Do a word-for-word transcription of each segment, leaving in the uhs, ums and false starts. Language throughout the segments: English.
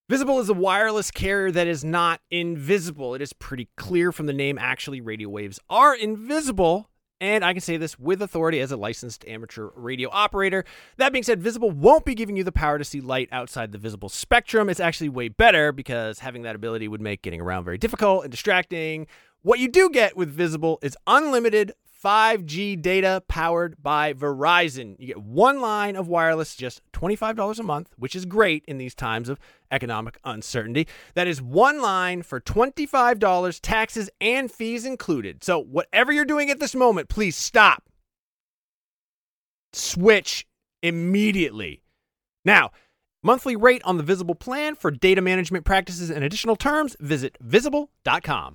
Visible is a wireless carrier that is not invisible. It is pretty clear from the name. Actually, radio waves are invisible, and I can say this with authority as a licensed amateur radio operator. That being said, Visible won't be giving you the power to see light outside the visible spectrum. It's actually way better because having that ability would make getting around very difficult and distracting. What you do get with Visible is unlimited five G data powered by Verizon. You get one line of wireless, just twenty-five dollars a month, which is great in these times of economic uncertainty. That is one line for twenty-five dollars, taxes and fees included. So whatever you're doing at this moment, please stop. Switch immediately. Now, monthly rate on the Visible plan for data management practices and additional terms, visit visible dot com.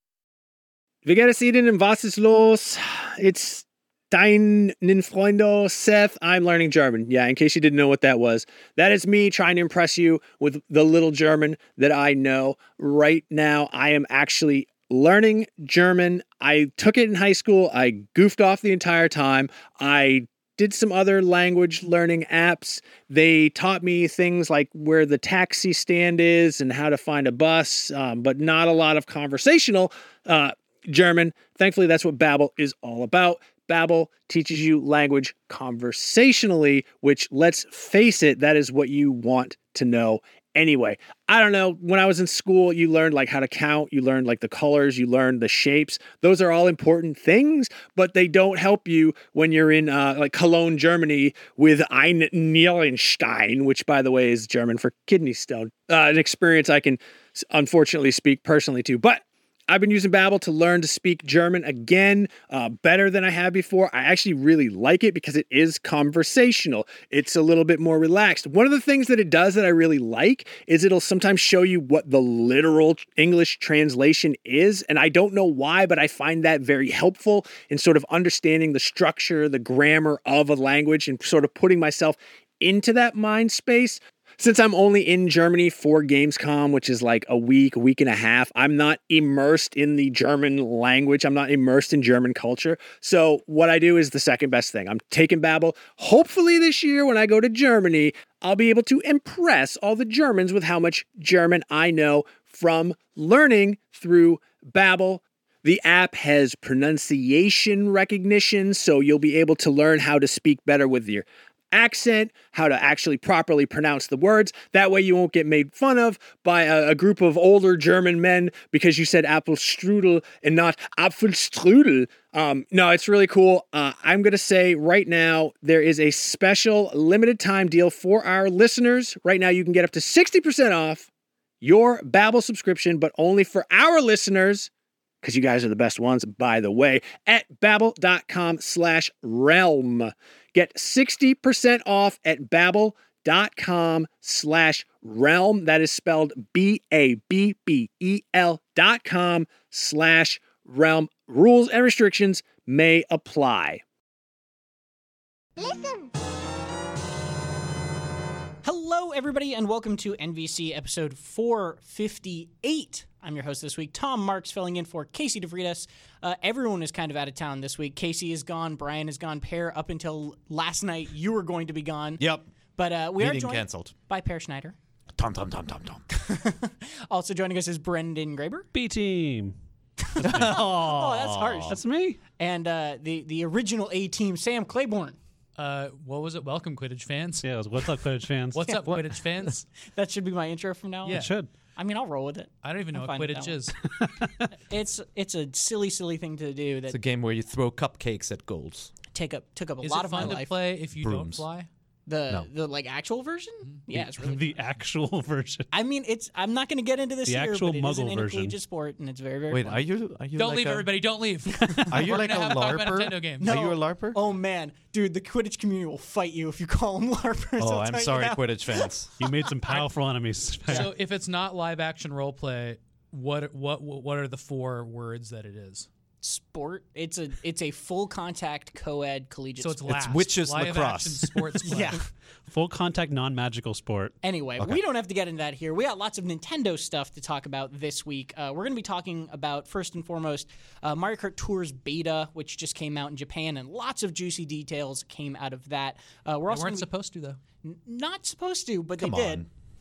Wie geht es Ihnen? Was ist los? It's deinen Freunde, Seth. I'm learning German. Yeah, in case you didn't know what that was. That is me trying to impress you with the little German that I know. Right now, I am actually learning German. I took it in high school. I goofed off the entire time. I did some other language learning apps. They taught me things like where the taxi stand is and how to find a bus, um, but not a lot of conversational uh German. Thankfully, that's what Babbel is all about. Babbel teaches you language conversationally, which, let's face it, that is what you want to know anyway. I don't know. When I was in school, you learned like how to count. You learned like the colors. You learned the shapes. Those are all important things, but they don't help you when you're in uh, like Cologne, Germany with Ein Nierenstein, which, by the way, is German for kidney stone. Uh, an experience I can unfortunately speak personally to, but I've been using Babbel to learn to speak German again, uh, better than I have before. I actually really like it because it is conversational. It's a little bit more relaxed. One of the things that it does that I really like is it'll sometimes show you what the literal English translation is. And I don't know why, but I find that very helpful in sort of understanding the structure, the grammar of a language and sort of putting myself into that mind space. Since I'm only in Germany for Gamescom, which is like a week, week and a half, I'm not immersed in the German language. I'm not immersed in German culture. So what I do is the second best thing. I'm taking Babbel. Hopefully this year when I go to Germany, I'll be able to impress all the Germans with how much German I know from learning through Babbel. The app has pronunciation recognition, so you'll be able to learn how to speak better with your accent, how to actually properly pronounce the words. That way you won't get made fun of by a, a group of older German men because you said Apfelstrudel and not Apfelstrudel. Um, no, it's really cool. Uh, I'm going to say right now there is a special limited time deal for our listeners. Right now you can get up to sixty percent off your Babbel subscription, but only for our listeners, because you guys are the best ones, by the way, at babbel.com slash realm. Get sixty percent off at babbel.com slash realm. That is spelled B A B B E L dot com slash realm. Rules and restrictions may apply. Listen. Hello, everybody, and welcome to N V C episode four fifty-eight. I'm your host this week, Tom Marks, filling in for Casey DeVridas. Uh, everyone is kind of out of town this week. Casey is gone. Brian is gone. Pear, up until last night, you were going to be gone. Yep. But uh, we Meeting are joined canceled. by Pear Schneider. Tom, Tom, Tom, Tom, Tom. Also joining us is Brendan Graber. B-Team. oh, that's harsh. That's me. And uh, the, the original A-Team, Sam Claiborne. Uh, what was it? Welcome, Quidditch fans. Yeah, it was What's Up, Quidditch fans? What's up, Quidditch fans? That should be my intro from now on. Yeah. It should. I mean, I'll roll with it. I don't even know I'm what fine with Quidditch that is. It's it's a silly, silly thing to do that It's a game where you throw cupcakes at goals. take up took up a Is lot it of my fun to life. play if you don't Brooms. fly? The No. the like actual version? Yeah, it's really. The actual version. I mean, it's. I'm not going to get into this The here, actual but it is an Muggle intercollegiate version. sport, and it's very, very Wait, fun. are you are you Don't like leave, a, everybody. Don't leave. Are you We're like a gonna have talk about LARPer? Nintendo games. No. Are you a LARPer? Oh man, dude, the Quidditch community will fight you if you call them LARPers. Oh, I'll I'm tell you sorry, now. Quidditch fans. You made some powerful enemies. So if it's not live action role play, what what what are the four words that it is? Sport. It's a it's a full contact co-ed collegiate. So it's sport. last. witches live lacrosse. action sports club. Yeah. Full contact, non-magical sport. Anyway, we don't have to get into that here. We got lots of Nintendo stuff to talk about this week. Uh, we're going to be talking about, first and foremost, uh, Mario Kart Tours Beta, which just came out in Japan, and lots of juicy details came out of that. Uh, we're They also weren't gonna be- supposed to though. n- not supposed to, but Come they on. did.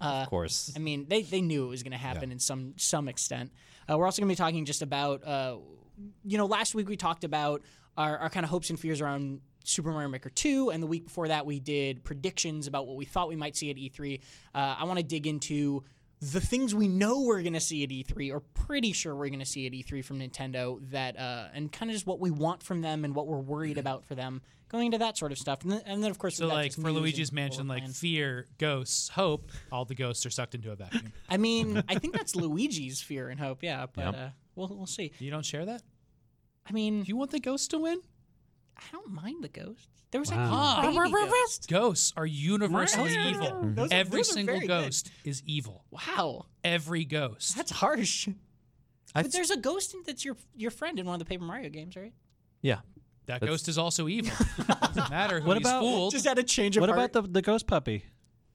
of course. I mean, they, they knew it was going to happen in some some extent. Uh, we're also going to be talking just about, uh, you know, last week we talked about our, our kind of hopes and fears around Super Mario Maker two, and the week before that we did predictions about what we thought we might see at E three. Uh, I want to dig into the things we know we're going to see at E three, or pretty sure we're going to see at E three from Nintendo, that uh, and kind of just what we want from them and what we're worried about for them, going into that sort of stuff. And then, and then of course, So we've got like just for news Luigi's and what Mansion, we're like planning. fear, ghosts, hope, all the ghosts are sucked into a vacuum. I mean, I think that's Luigi's fear and hope, yeah, but Yep. uh, we'll we'll see. You don't share that? I mean, Do you want the ghosts to win? I don't mind the ghosts. There was Wow. actually a baby ghost. Ghosts are universally Wow. evil. Those are- Every those are single very good. ghost is evil. Wow, Every ghost. that's harsh. I But there's a ghost in, that's your your friend in one of the Paper Mario games, right? yeah. That That's- ghost is also evil. Doesn't matter who What he's about- fooled. Just had a change of What heart. about the the ghost puppy?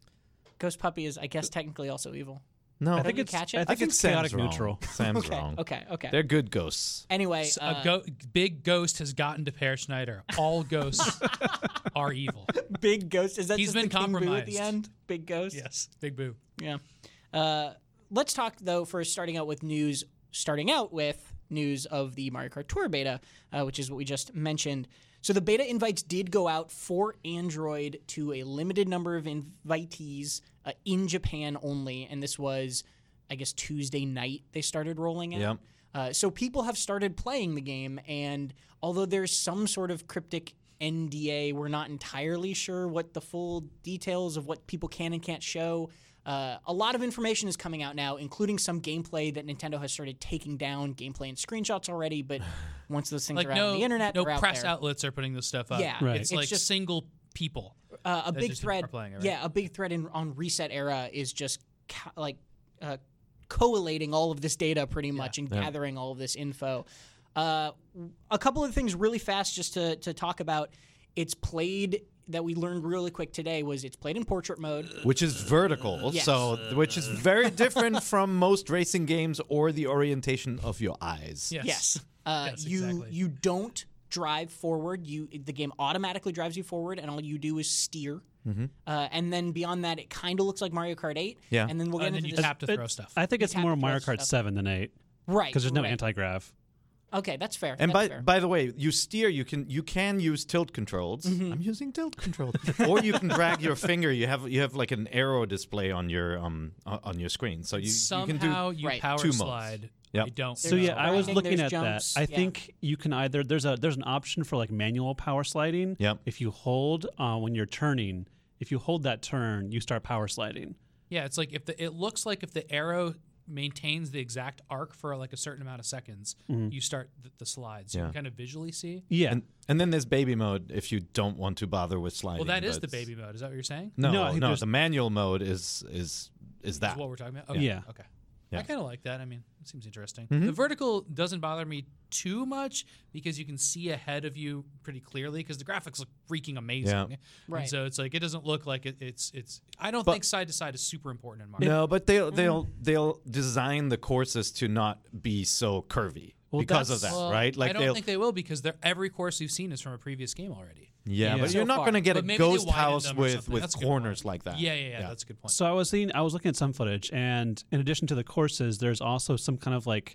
Ghost Puppy is, I guess, technically also evil. No, I Did think you it's catch it? I I think think it's Sam's chaotic wrong. neutral. Sam's Okay, wrong. okay, okay. They're good ghosts. Anyway, S- uh, a go- big ghost has gotten to Pear Schneider. All ghosts are evil. Big Ghost. Is that He's just been the King Boo at the compromised. end? Big Ghost. Yes, Big Boo. Yeah. Uh, let's talk though first, starting out with news. Starting out with news of the Mario Kart Tour beta, uh, which is what we just mentioned. So the beta invites did go out for Android to a limited number of invitees uh, in Japan only, and this was, I guess, Tuesday night they started rolling out. Yep. Uh, so people have started playing the game, and although there's some sort of cryptic N D A, we're not entirely sure what the full details of what people can and can't show. Uh, a lot of information is coming out now, including some gameplay that Nintendo has started taking down, gameplay and screenshots already. But once those things Like are out no, on the internet, no they're out press there. outlets are putting this stuff up. Yeah, Right. It's, it's like just- single people. Uh, a that big just thread, are playing it, right? yeah, a big thread in, on Reset Era is just ca- like uh, collating all of this data pretty much and Yeah. gathering all of this info. Uh, a couple of things really fast just to, to talk about. It's played, that we learned really quick today, was it's played in portrait mode. Which is vertical, Yes. so which is very different from most racing games or the orientation of your eyes. Yes. Yes. Uh, Yes, you exactly. you don't drive forward. You the game automatically drives you forward, and all you do is steer. Mm-hmm. Uh, and then beyond that, it kind of looks like Mario Kart eight. Yeah. And then we'll get And then into you this. tap to It- throw stuff. I think You it's tap more to Mario throw Kart stuff. seven than eight right. because there's no right. anti-grav. Okay, that's fair. And that's by fair. by the way, you steer. You can you can use tilt controls. Mm-hmm. I'm using tilt controls, or you can drag your finger. You have you have like an arrow display on your um o- on your screen, so you, you can Somehow do you Right. power two modes. slide. Yep. You don't. So There's yeah, I was grinding, looking there's at jumps, that. I yeah. think you can either there's a there's an option for like manual power sliding. Yep. If you hold uh, when you're turning, if you hold that turn, you start power sliding. Yeah, it's like if the it looks like if the arrow maintains the exact arc for like a certain amount of seconds, you start the, the slides. So you Yeah. can kind of visually see. Yeah. And and then there's baby mode if you don't want to bother with sliding. Well, that is but the it's- baby mode. Is that what you're saying? No, No, I no, think there's- the manual mode is is is That's that. what we're talking about. Okay. Yeah. Okay. Yeah. I kind of like that. I mean, it seems interesting. Mhm. The vertical doesn't bother me too much because you can see ahead of you pretty clearly because the graphics look freaking amazing. Yeah. And Right. so it's like it doesn't look like it, it's it's. I don't But- think side to side is super important in Mario. No, but they'll they'll they'll design the courses to not be so curvy Well, because of that, that's- Well, right? I don't they'll think they will because they're, every course we've seen is from a previous game already. yeah, Yeah. but So you're not far. going to get But a maybe they ghost widened house them or with something. with That's a good corners point. like that. Yeah, yeah, yeah, That's a good point. So I was seeing, I was looking at some footage, and in addition to the courses, there's also some kind of like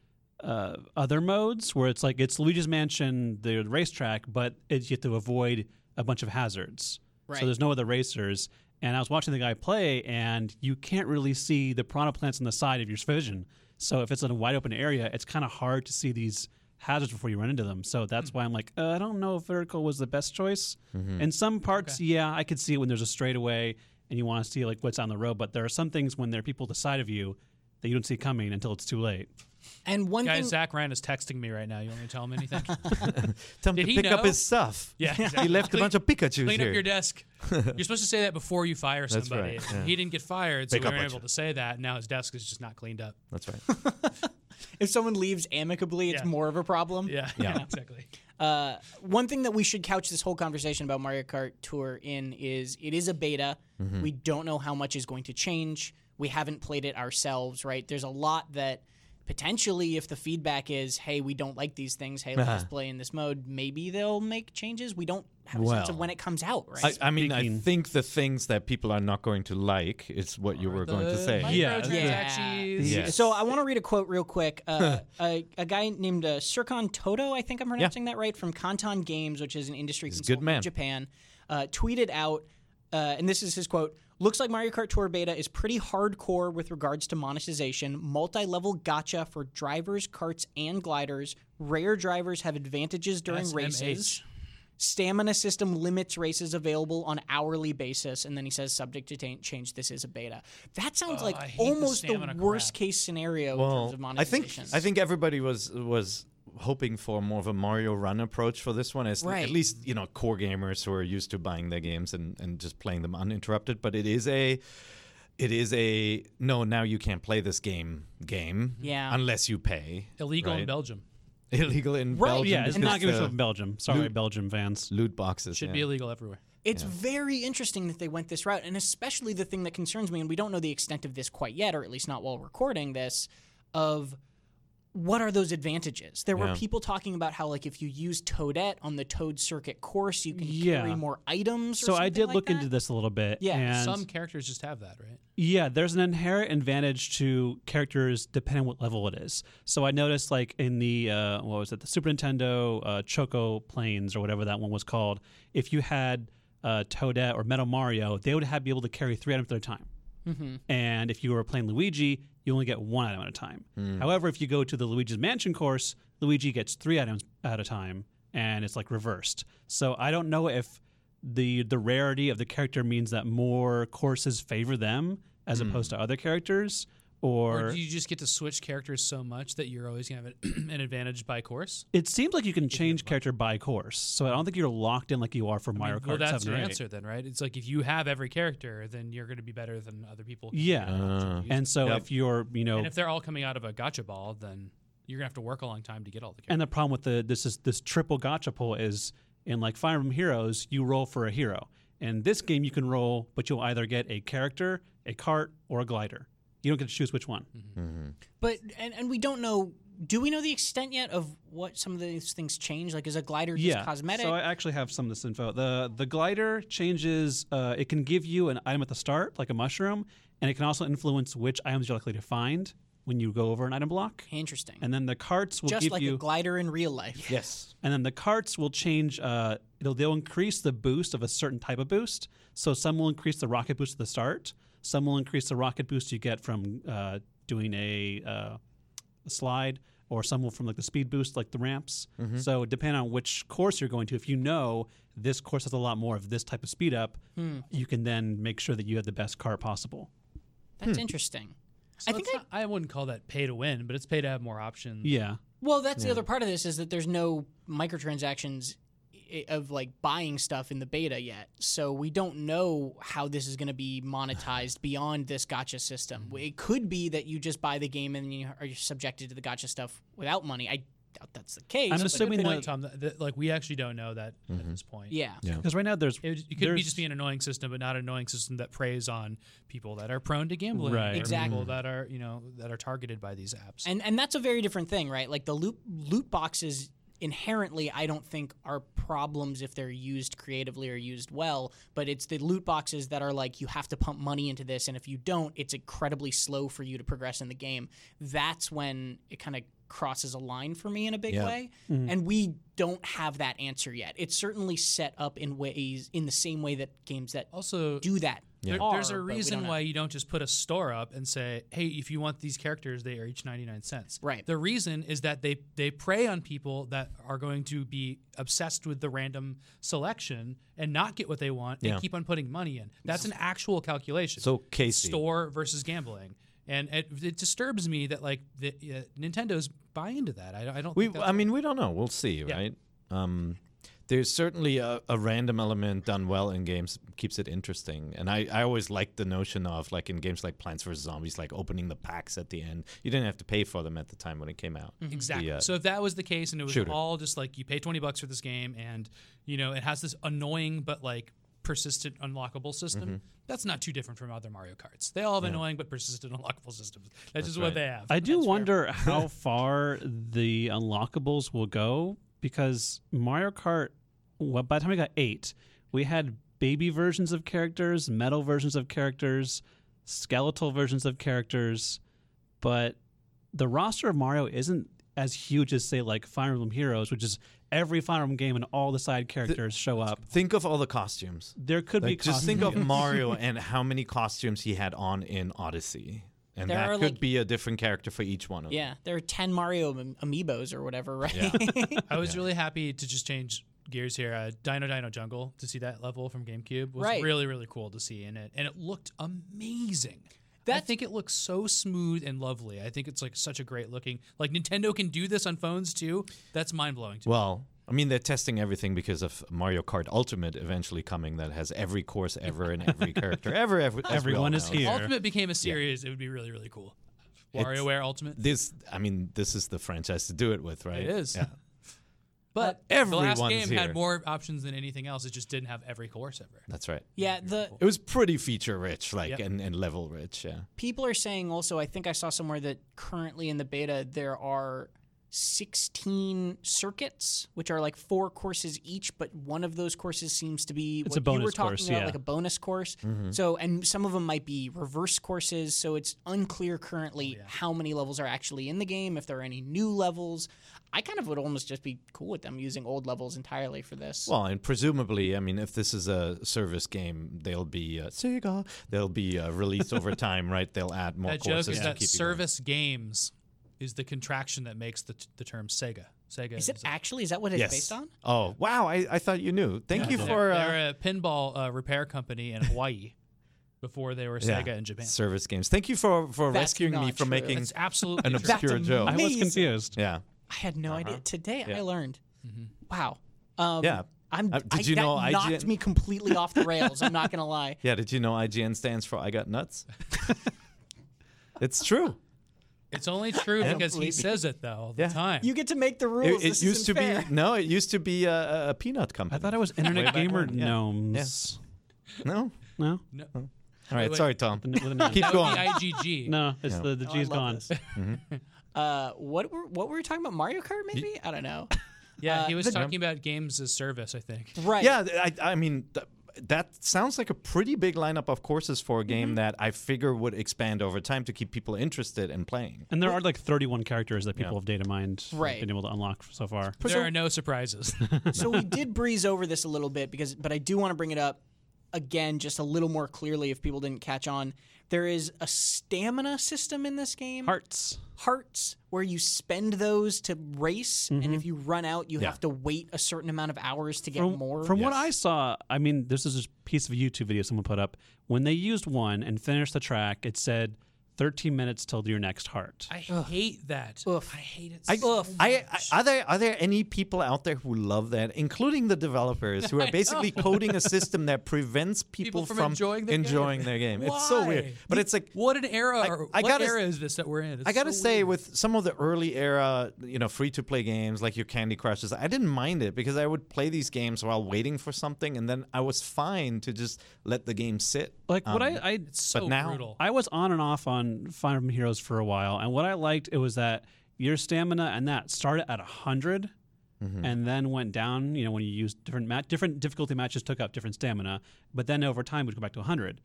uh, other modes where it's like it's Luigi's Mansion, the racetrack, but it's, you have to avoid a bunch of hazards. Right. So there's no other racers. And I was watching the guy play, and you can't really see the piranha plants on the side of your vision. So if it's in a wide open area, it's kind of hard to see these hazards before you run into them. So that's why I'm like, uh, I don't know if vertical was the best choice. In some parts, yeah, I could see it when there's a straightaway and you want to see like what's on the road. But there are some things when there are people to the side of you that you don't see coming until it's too late. And one Guys, thing, Zach Ryan is texting me right now. You want me to tell him anything? Tell him Did to he pick up know? his stuff. Yeah, exactly. He left a Clean- bunch of Pikachus Clean here. up your desk. You're supposed to say that before you fire That's somebody. right, yeah. He didn't get fired, so Pick we up weren't what able you- to say that. Now his desk is just not cleaned up. That's right. if someone leaves amicably, it's Yeah. more of a problem. Yeah, Yeah. exactly. Uh, one thing that we should couch this whole conversation about Mario Kart Tour in is it is a beta. Mm-hmm. We don't know how much is going to change. We haven't played it ourselves, right? There's a lot that potentially, if the feedback is, hey, we don't like these things, hey, let's just play in this mode, maybe they'll make changes. We don't have a sense of Well, when it comes out, right? I, I mean, I Speaking- think the things that people are not going to like is what you were going to say. Yeah. Microtransactions. Yes. So I want to read a quote real quick. Uh, a, a guy named uh, Serkan Toto, I think I'm pronouncing that right, from Kantan Games, which is an industry He's a good consultant man. in Japan, uh, tweeted out, uh, and this is his quote, "Looks like Mario Kart Tour Beta is pretty hardcore with regards to monetization. Multi-level gacha for drivers, karts, and gliders. Rare drivers have advantages during S M H. races. Stamina system limits races available on hourly basis." And then he says, subject to ta- change, this is a beta. That sounds Oh, like I hate the almost the, stamina worst crap. case scenario in Well, terms of I monetization. think I think everybody was was hoping for more of a Mario Run approach for this one, as Right. at least you know core gamers who are used to buying their games and, and just playing them uninterrupted. But it is a it is a no. Now you can't play this game game Yeah. unless you pay. Illegal in right? Belgium. Illegal in Right. Belgium. Yeah, it's because not going to show the up in Belgium. Sorry, loot- Belgium fans. Loot boxes Should yeah. be illegal everywhere. It's very interesting that they went this route, and especially the thing that concerns me, and we don't know the extent of this quite yet, or at least not while recording this, of what are those advantages? There were Yeah. people talking about how, like, if you use Toadette on the Toad Circuit course, you can Yeah. carry more items. Or So I something did like look that. into this a little bit. Yeah, and Some characters just have that, right? Yeah, there's an inherent advantage to characters depending on what level it is. So I noticed, like in the uh, what was it, the Super Nintendo uh, Choco Planes or whatever that one was called. If you had uh, Toadette or Metal Mario, they would have be able to carry three items at a time. Mm-hmm. And if you were playing Luigi, you only get one item at a time. However, if you go to the Luigi's Mansion course, Luigi gets three items at a time, and it's like reversed. So I don't know if the the rarity of the character means that more courses favor them as opposed to other characters, or, Or do you just get to switch characters so much that you're always going to have an, an advantage by course? it seems like you can change character by course. So I don't think you're locked in like you are for Mario I mean, Kart well, that's seven your or eight. answer then, right? It's like if you have every character, then you're going to be better than other people. who Yeah. don't have to use And it. so Yep. if you're, you know, and if they're all coming out of a gotcha ball, then you're going to have to work a long time to get all the characters. and the problem with the this is this triple gacha pull is in like Fire Emblem Heroes, you roll for a hero. In this game, you can roll, but you'll either get a character, a cart, or a glider. You don't get to choose which one. But, and, and we don't know, do we know the extent yet of what some of these things change? Like, is a glider just Yeah. cosmetic? So I actually have some of this info. The the glider changes. Uh, it can give you an item at the start, like a mushroom, and it can also influence which items you're likely to find when you go over an item block. Interesting. And then the carts will just give like you. a glider in real life. Yes. And then the carts will change. Uh, they'll, they'll increase the boost of a certain type of boost. So some will increase the rocket boost at the start. Some will increase the rocket boost you get from uh, doing a, uh, a slide, or some will from like the speed boost, like the ramps. So depending on which course you're going to, if you know this course has a lot more of this type of speed up, you can then make sure that you have the best cart possible. That's interesting. So I think it's I, not- I wouldn't call that pay to win, but it's pay to have more options. Yeah. well, that's the other part of this is that there's no microtransactions i- of like buying stuff in the beta yet. So we don't know how this is going to be monetized beyond this gacha system. It could be that you just buy the game and you are subjected to the gacha stuff without money. I doubt that's the case. I'm but- assuming Good that- point, Tom. That, that, like we actually don't know that at this point. Yeah. Yeah. Because right now there's It, it could be there's- just be an annoying system, but not an annoying system that preys on people that are prone to gambling, Right. or Exactly. people that are you know that are targeted by these apps. And and that's a very different thing, right? Like the loot loot boxes inherently I don't think are problems if they're used creatively or used well, but it's the loot boxes that are like you have to pump money into this and if you don't, it's incredibly slow for you to progress in the game. That's when it kind of crosses a line for me in a big Yeah. way. And we don't have that answer yet. It's certainly set up in ways in the same way that games that also, do that there- are, there's a but we reason don't know. why you don't just put a store up and say, "Hey, if you want these characters, they are each ninety-nine cents." Right. The reason is that they they prey on people that are going to be obsessed with the random selection and not get what they want and Yeah. keep on putting money in. That's an actual calculation. So Casey, Store versus gambling. And it, it disturbs me that like the, uh, Nintendo's buy into that. I, I don't. we think that's I mean we don't know. We'll see, Yeah. right? Um, there's certainly a, a random element done well in games keeps it interesting, and I, I always like the notion of like in games like Plants vs Zombies, like opening the packs at the end. You didn't have to pay for them at the time when it came out. Exactly. The, uh, So if that was the case, and it was shooter. all just like you pay twenty bucks for this game, and you know it has this annoying but like persistent unlockable system. Mm-hmm. That's not too different from other Mario Karts. They all have annoying but persistent unlockable systems. That's, That's just right. what they have. I do That's fair. wonder how far the unlockables will go because Mario Kart, well, by the time we got eight, we had baby versions of characters, metal versions of characters, skeletal versions of characters, but the roster of Mario isn't as huge as, say, like Fire Emblem Heroes, which is every Fire Emblem game and all the side characters show up. Think of all the costumes. There could Like, be just think of costumes. Mario and how many costumes he had on in Odyssey. And There that are, could like- be a different character for each one of them. Yeah, there are ten Mario am- amiibos or whatever, right? Yeah. I was really happy to just change gears here. Uh, Dino Dino Jungle, to see that level from GameCube was Right. really, really cool to see in it. And it looked amazing. I That's- think it looks so smooth and lovely. I think it's like such a great looking. Like Nintendo can do this on phones too. That's mind blowing to me. Well, I mean, they're testing everything because of Mario Kart Ultimate eventually coming that has every course ever and every character ever. ever as we all Everyone is know. here. Ultimate became a series, it would be really, really cool. WarioWare Ultimate. This, I mean, this is the franchise to do it with, right? It is. Yeah. But the last everyone's game here. had more options than anything else. It just didn't have every course ever. That's right. Yeah, the It was pretty feature rich, like Yep. and, and level rich. Yeah. people are saying also, I think I saw somewhere that currently in the beta there are sixteen circuits, which are like four courses each, but one of those courses seems to be It's what a bonus you were talking course, about, yeah. like a bonus course. Mm-hmm. So, and some of them might be reverse courses. So it's unclear currently how many levels are actually in the game, if there are any new levels. I kind of would almost just be cool with them using old levels entirely for this. Well, and presumably, I mean, if this is a service game, they'll be uh, Sega. They'll be uh, released over time, right? They'll add more That courses joke is to that keep you going. service games is the contraction that makes the, t- the term Sega. Sega is it a- actually, is that what it's Yes. based on? Oh, wow! I, I thought you knew. Thank you They're, for uh, they're a pinball uh, repair company in Hawaii before they were yeah, Sega in Japan. service games. Thank you for for That's rescuing me not from true. making It's absolutely an true. obscure That's joke. I was Amazing. confused. Yeah. I had no idea. Today I Yeah. learned. Mm-hmm. Wow. Um, Yeah. I'm, Uh, did I, you that know I G N knocked me completely off the rails. I'm not gonna lie. Yeah. Did you know I G N stands for I Got Nuts? It's true. It's only true Yeah. because he says it though all the Yeah. time. You get to make the It, rules. it This used to isn't fair. be no. It used to be a, a peanut company. I thought it was Way Internet back Gamer when, yeah. Gnomes. no. No? no, All right. wait. Sorry, Tom. With an N. Keep that would going. be I G G. No, it's No. the, the Oh, I G's love gone. this. Uh, what were what were we talking about? Mario Kart, maybe? I don't know. Yeah, Uh, he was the- talking about games as service, I think. Right. Yeah, th- I, I mean, th- that sounds like a pretty big lineup of courses for a game that I figure would expand over time to keep people interested in playing. And there are like thirty-one characters that people Yeah. have data mined, Right. been able to unlock so far. There are no surprises. So we did breeze over this a little bit because, but I do want to bring it up again, just a little more clearly if people didn't catch on. There is a stamina system in this game. Hearts. Hearts, where you spend those to race, and if you run out, you Yeah. have to wait a certain amount of hours to get From, more. from what Yes. I saw, I mean, this is a piece of a YouTube video someone put up. When they used one and finished the track, it said thirteen minutes till your next heart. I hate that. Oof. I hate it I, so Ugh. I, much. I, are there are there any people out there who love that, including the developers, who are I basically know. coding a system that prevents people, People from enjoying their enjoying game. their game? It's so weird, Why? but it's like What an era! I- or I what gotta- era is this that we're in? It's I gotta so say, weird. with some of the early era, you know, free to play games like your Candy Crushes, I didn't mind it because I would play these games while waiting for something, and then I was fine to just let the game sit. Like what Um, I, I it's so but now- brutal. I was on and off on Fire Emblem Heroes for a while, and what I liked it was that your stamina and that started at a hundred, Mm-hmm. and then went down. You know, when you used different mat- different difficulty matches took up different stamina, but then over time would go back to a hundred.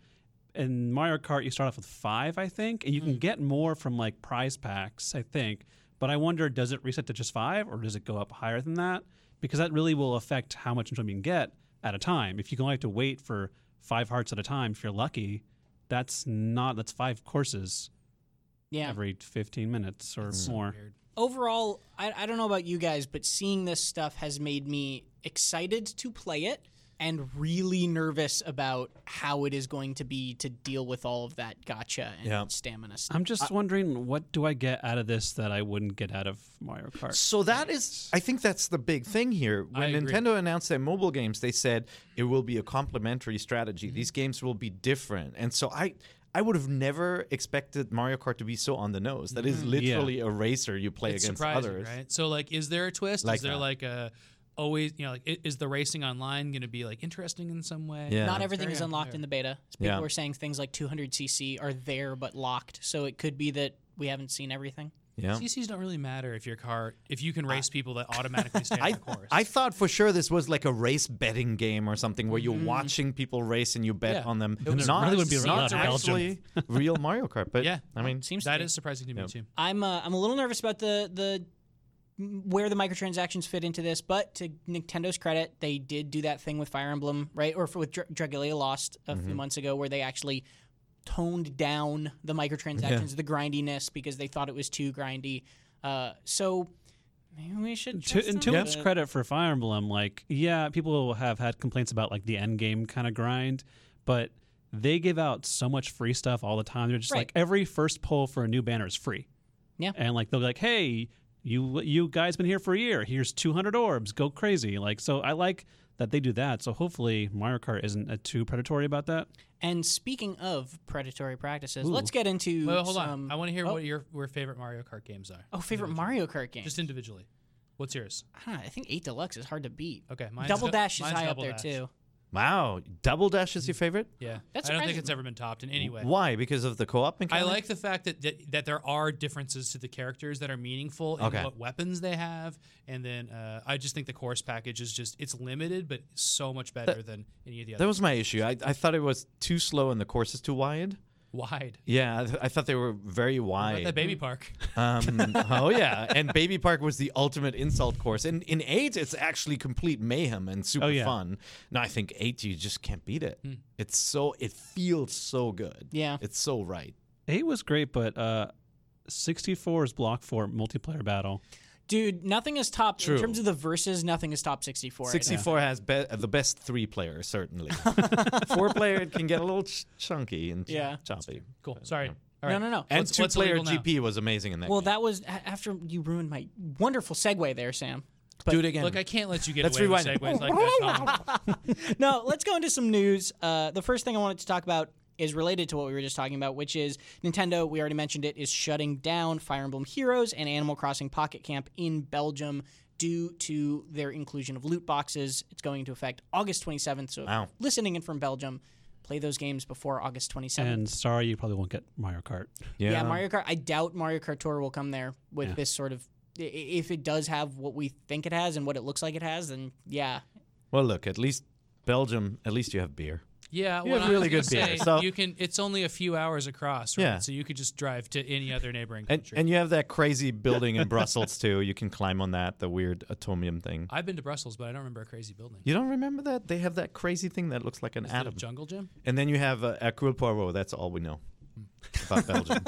In Mario Kart, you start off with five, I think, and you can get more from like prize packs, I think. But I wonder, does it reset to just five, or does it go up higher than that? Because that really will affect how much enjoyment you can get at a time. If you can only have to wait for five hearts at a time, if you're lucky, that's not that's five courses yeah. every fifteen minutes or more. Weird. Overall, I, I don't know about you guys, but seeing this stuff has made me excited to play it and really nervous about how it is going to be to deal with all of that gotcha and Yeah. stamina stuff. I'm just wondering, what do I get out of this that I wouldn't get out of Mario Kart? So that is, I think that's the big thing here. I When agree. Nintendo announced their mobile games, they said it will be a complementary strategy. These games will be different, and so I. I would have never expected Mario Kart to be so on the nose. That is literally a racer you play It's against surprising, others. right? So, like, is there a twist? Like is there that. like a always, you know, like, i- is the racing online going to be like interesting in some way? Yeah. Not everything Very is unlocked unclear. in the beta. People Yeah. were saying things like two hundred c c are there but locked, so it could be that we haven't seen everything. Yeah. C Cs don't really matter if your car, if you can race people that automatically stay on I, the course. I thought for sure this was like a race betting game or something where you're watching people race and you bet Yeah. on them. It was not really would be not allowed in Belgium. actually real Mario Kart, but Yeah. I mean, Seems that to be. is surprising to me Yeah. too. I'm uh, I'm a little nervous about the the where the microtransactions fit into this, but to Nintendo's credit, they did do that thing with Fire Emblem, right? Or for, with Dra- Dragalia Lost a few months ago, where they actually toned down the microtransactions, the grindiness, because they thought it was too grindy. Uh, so maybe we should. To, trust and them to a its bit. credit for Fire Emblem, like, yeah, people have had complaints about like the end game kind of grind, but they give out so much free stuff all the time. They're just Right. like every first pull for a new banner is free. Yeah. And like they'll be like, hey, you you guys been here for a year. Here's two hundred orbs. Go crazy. Like, so I like that they do that. So hopefully Mario Kart isn't uh, too predatory about that. And speaking of predatory practices, Ooh. let's get into. Wait, wait, hold some, on. I want to hear oh, what your, your favorite Mario Kart games are. Oh, favorite Individually. Mario Kart game. Just individually. What's yours? I, don't know, I think eight Deluxe is hard to beat. Okay, mine's Double du- Dash is mine's high Double up there Dash. too. wow, Double Dash is your favorite? Yeah, That's I don't think surprising. it's ever been topped in any way. Why? Because of the co-op I mechanic? like the fact that, that that there are differences to the characters that are meaningful in Okay. what weapons they have, and then uh, I just think the course package is just it's limited, but so much better than any of the That other. was my issue. I, I thought it was too slow and the course is too wide. Wide. Yeah, I, th- I thought they were very What about wide. that baby park? Um, oh yeah, and Baby Park was the ultimate insult course. And in eight, it's actually complete mayhem and super Oh, yeah. fun. No, I think eight, you just can't beat it. Hmm. It's so it feels so good. Yeah. it's so right. Eight was great, but uh, sixty-four is block for multiplayer battle. Dude, nothing is top True. in terms of the verses. Nothing is top sixty-four. right now. sixty-four has be- the best three players certainly. Four player it can get a little ch- chunky and ch- Yeah. choppy. Cool. Sorry. All No, right. no, no. And What's- two what's player illegal now? G P was amazing in that. Well, game. that was a- after you ruined my wonderful segue there, Sam. But do it again. Look, I can't let you get Let's away with rewind it. segues like that. Tom. no, let's go into some news. Uh, the first thing I wanted to talk about is related to what we were just talking about, which is Nintendo, we already mentioned it, is shutting down Fire Emblem Heroes and Animal Crossing Pocket Camp in Belgium due to their inclusion of loot boxes. It's going into effect August twenty-seventh, so if Wow. you're listening in from Belgium, play those games before August twenty-seventh. And sorry, you probably won't get Mario Kart. yeah. Yeah, Mario Kart. I doubt Mario Kart Tour will come there with Yeah. this sort of. i- If it does have what we think it has and what it looks like it has, then yeah. Well, look, at least Belgium, at least you have beer. Yeah, You well, have I really was good gonna beer, say, so- you can. It's only a few hours across, right? Yeah. So you could just drive to any other neighboring And, country. and you have that crazy building in Brussels too. You can climb on that, the weird atomium thing. I've been to Brussels, but I don't remember a crazy building. You don't remember that? They have that crazy thing that looks like an Is it a atom. jungle gym? And then you have uh, Hercule Poirot. That's all we know about Belgium.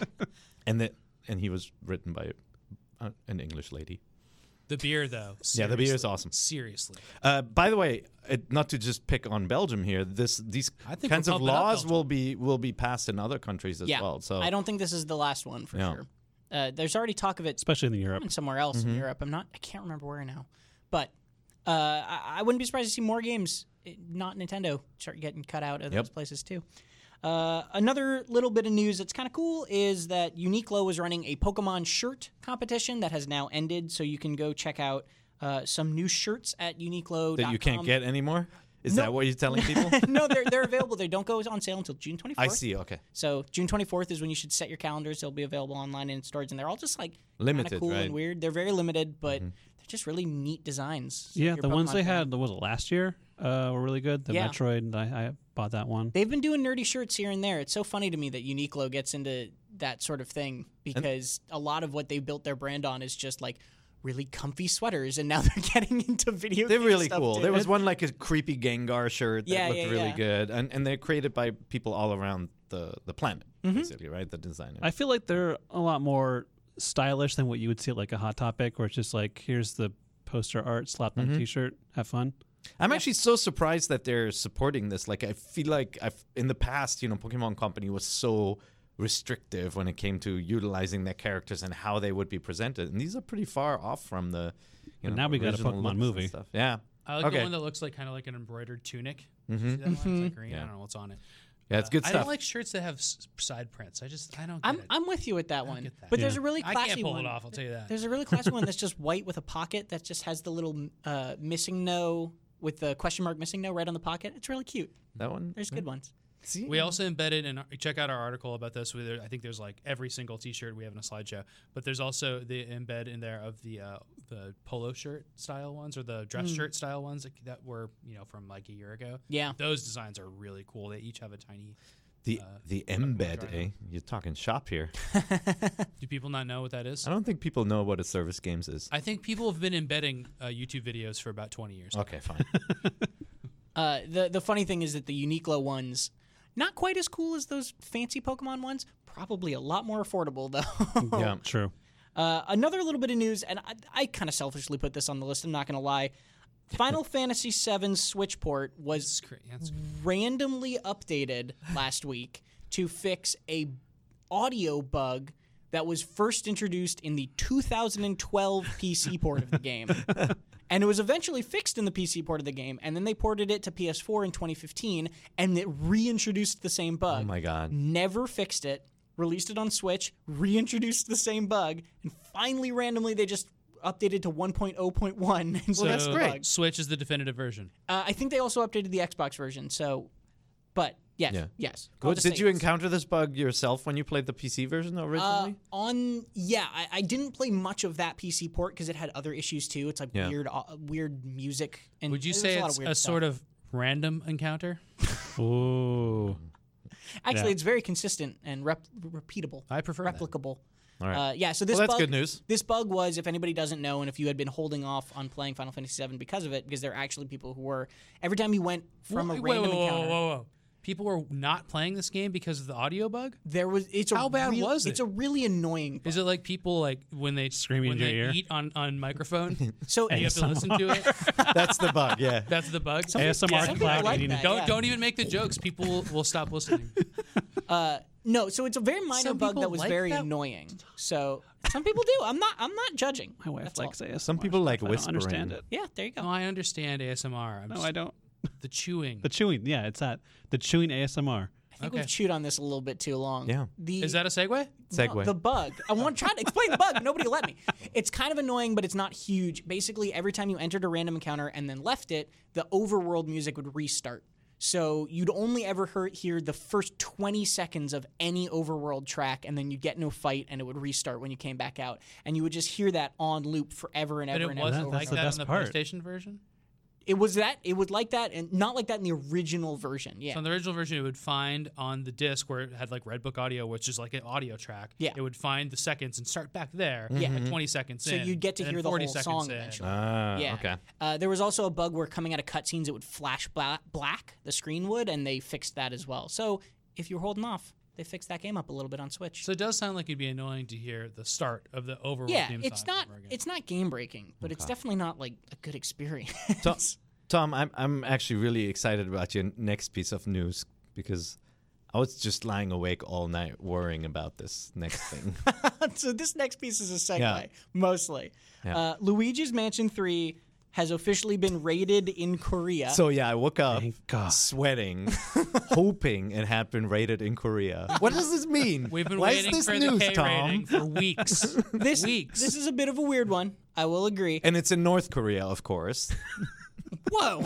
and that, and he was written by uh, an English lady. The beer, though. Yeah, the beer is seriously. awesome. Seriously. Uh, by the way, it, not to just pick on Belgium here. This these I think kinds we're of pumping up laws Belgium. will be will be passed in other countries as yeah. well. So I don't think this is the last one for Yeah. sure. Uh, there's already talk of it Especially in Europe. coming somewhere else Mm-hmm. in Europe. I'm not. I can't remember where now, but uh, I, I wouldn't be surprised to see more games, eh, not Nintendo, start getting cut out of Yep. those places too. Uh, another little bit of news that's kind of cool is that Uniqlo was running a Pokemon shirt competition that has now ended. So you can go check out uh, some new shirts at Uniqlo. that you can't get anymore. Is No. that what you're telling people? no, they're they're available. They don't go on sale until June twenty-fourth. I see. Okay. So June twenty-fourth is when you should set your calendars. They'll be available online in stores, and they're all just like kind Limited, of cool right? Mm-hmm. and weird. They're very limited, but they're just really neat designs. So Yeah, if you're the a ones Pokemon they fan- had, was it last year, uh, were really good. The Yeah. Metroid, I, I bought that one. They've been doing nerdy shirts here and there. It's so funny to me that Uniqlo gets into that sort of thing because a lot of what they built their brand on is just like really comfy sweaters, and now they're getting into video. They're game really stuff, cool. too. There was one like a creepy Gengar shirt that Yeah, looked yeah, really yeah. good, and and they're created by people all around the the planet, Mm-hmm. basically, right? The designers. I feel like they're a lot more stylish than what you would see at like a Hot Topic, where it's just like, here's the poster art slapped on a t-shirt, have fun. I'm actually so surprised that they're supporting this. Like, I feel like I've in the past, you know, Pokemon Company was so restrictive when it came to utilizing their characters and how they would be presented, and these are pretty far off from the. You And know, now we got a original Pokemon looks and movie. stuff. Yeah. I like Okay. the one that looks like kind of like an embroidered tunic. Mhm. See that one? It's like green. I Yeah. don't know what's on it. Yeah, it's good I stuff. don't like shirts that have s- side prints. I just I don't. Get I'm it. I'm with you with that don't one. get that. But there's Yeah. a really I classy can't pull one. it off. I'll tell you that. There's a really classy one that's just white with a pocket that just has the little uh, missing no with the question mark missing no right on the pocket. It's really cute. that one. There's good ones. See, We also embedded and check out our article about this. We, there, I think there's like every single T-shirt we have in a slideshow, but there's also the embed in there of the uh, the polo shirt style ones or the dress shirt style ones that, that were you know from like a year ago. Yeah. Those designs are really cool. They each have a tiny. the uh, the what I'm embed. driving. Eh? You're talking shop here. Do people not know what that is? I don't think people know what a service games is. I think people have been embedding uh, YouTube videos for about twenty years. Okay, fine. Uh, the the funny thing is that the Uniqlo ones, not quite as cool as those fancy Pokemon ones. Probably a lot more affordable though. yeah. True. Uh, another little bit of news, and I, I kind of selfishly put this on the list. I'm not gonna lie. Final Fantasy seven's Switch port was That's great. That's randomly updated last week to fix a audio bug that was first introduced in the two thousand twelve P C port of the game. And it was eventually fixed in the P C port of the game, and then they ported it to P S four in twenty fifteen, and it reintroduced the same bug. Oh my god. Never fixed it, released it on Switch, reintroduced the same bug, and finally randomly they just updated to one point oh point one. so that's great. Switch is the definitive version. Uh, I think they also updated the Xbox version, so, but yes, Yeah. yes. I'll What, just did say you yes. encounter this bug yourself when you played the P C version Uh, originally? on yeah, I, I didn't play much of that P C port because it had other issues too. It's like Yeah. weird, uh, weird music. And Would you there's say a, lot it's of weird a stuff. sort of random encounter? Ooh. Actually, yeah. it's very consistent and rep- repeatable, I prefer that. replicable. All right. Uh, yeah, so this well, that's bug, good news. This bug was, if anybody doesn't know, and if you had been holding off on playing Final Fantasy seven because of it, because there are actually people who were, every time you went from Whoa, a whoa, random whoa, encounter, Whoa, whoa, whoa. People were not playing this game because of the audio bug? there was it's a How bad real- was it? It's a really annoying. Bug. Is it like people like when they Screaming when in they your ear? eat on, on microphone? So You have to listen to it. That's the bug. Yeah. That's the bug. A S M R some people cloud like eating. that. Don't yeah. don't even make the jokes. People will, will stop listening. Uh, no, so it's a very minor Some bug people that was like very that. annoying. So some people do. I'm not. I'm not judging. My wife That's likes all. A S M R. Some people like stuff. I don't understand whispering. it. Yeah, there you go. No, I understand A S M R. I'm No, just, I don't. the chewing. The chewing. Yeah, it's that. The chewing A S M R. I think Okay. we've chewed on this a little bit too long. Yeah. The, Is that a segue? no, Segue. the bug. I want to try to explain the bug. Nobody let me. It's kind of annoying, but it's not huge. Basically, every time you entered a random encounter and then left it, the overworld music would restart. So you'd only ever hear, hear the first twenty seconds of any overworld track, and then you'd get no fight, and it would restart when you came back out. And you would just hear that on loop forever and But ever it and wasn't ever. That's like the that best in the part. PlayStation version? It was that. It was like that, and not like that in the original version. Yeah. So in the original version, it would find on the disc where it had like Redbook audio, which is like an audio track. Yeah. It would find the seconds and start back there. Yeah. Like twenty seconds So in. you'd get to and then hear the forty whole seconds song in. eventually. Ah, Yeah. okay. Uh, there was also a bug where coming out of cutscenes, it would flash bla- black, the screen would, and they fixed that as well. So if you're holding off, they fixed that game up a little bit on Switch. So it does sound like it'd be annoying to hear the start of the overworld yeah, theme it's song not over again. it's not game breaking, but it's definitely not like a good experience. Tom, Tom, I'm I'm actually really excited about your next piece of news because I was just lying awake all night worrying about this next thing. So this next piece is a segue, Yeah. mostly. Yeah. Uh, Luigi's Mansion three has officially been rated in Korea. So yeah, I woke up Thank God. sweating, hoping it had been rated in Korea. What does this mean? We've been Why waiting is this for news, the K Tom? rating for weeks. this, weeks. this is a bit of a weird one. I will agree. And it's in North Korea, of course. Whoa.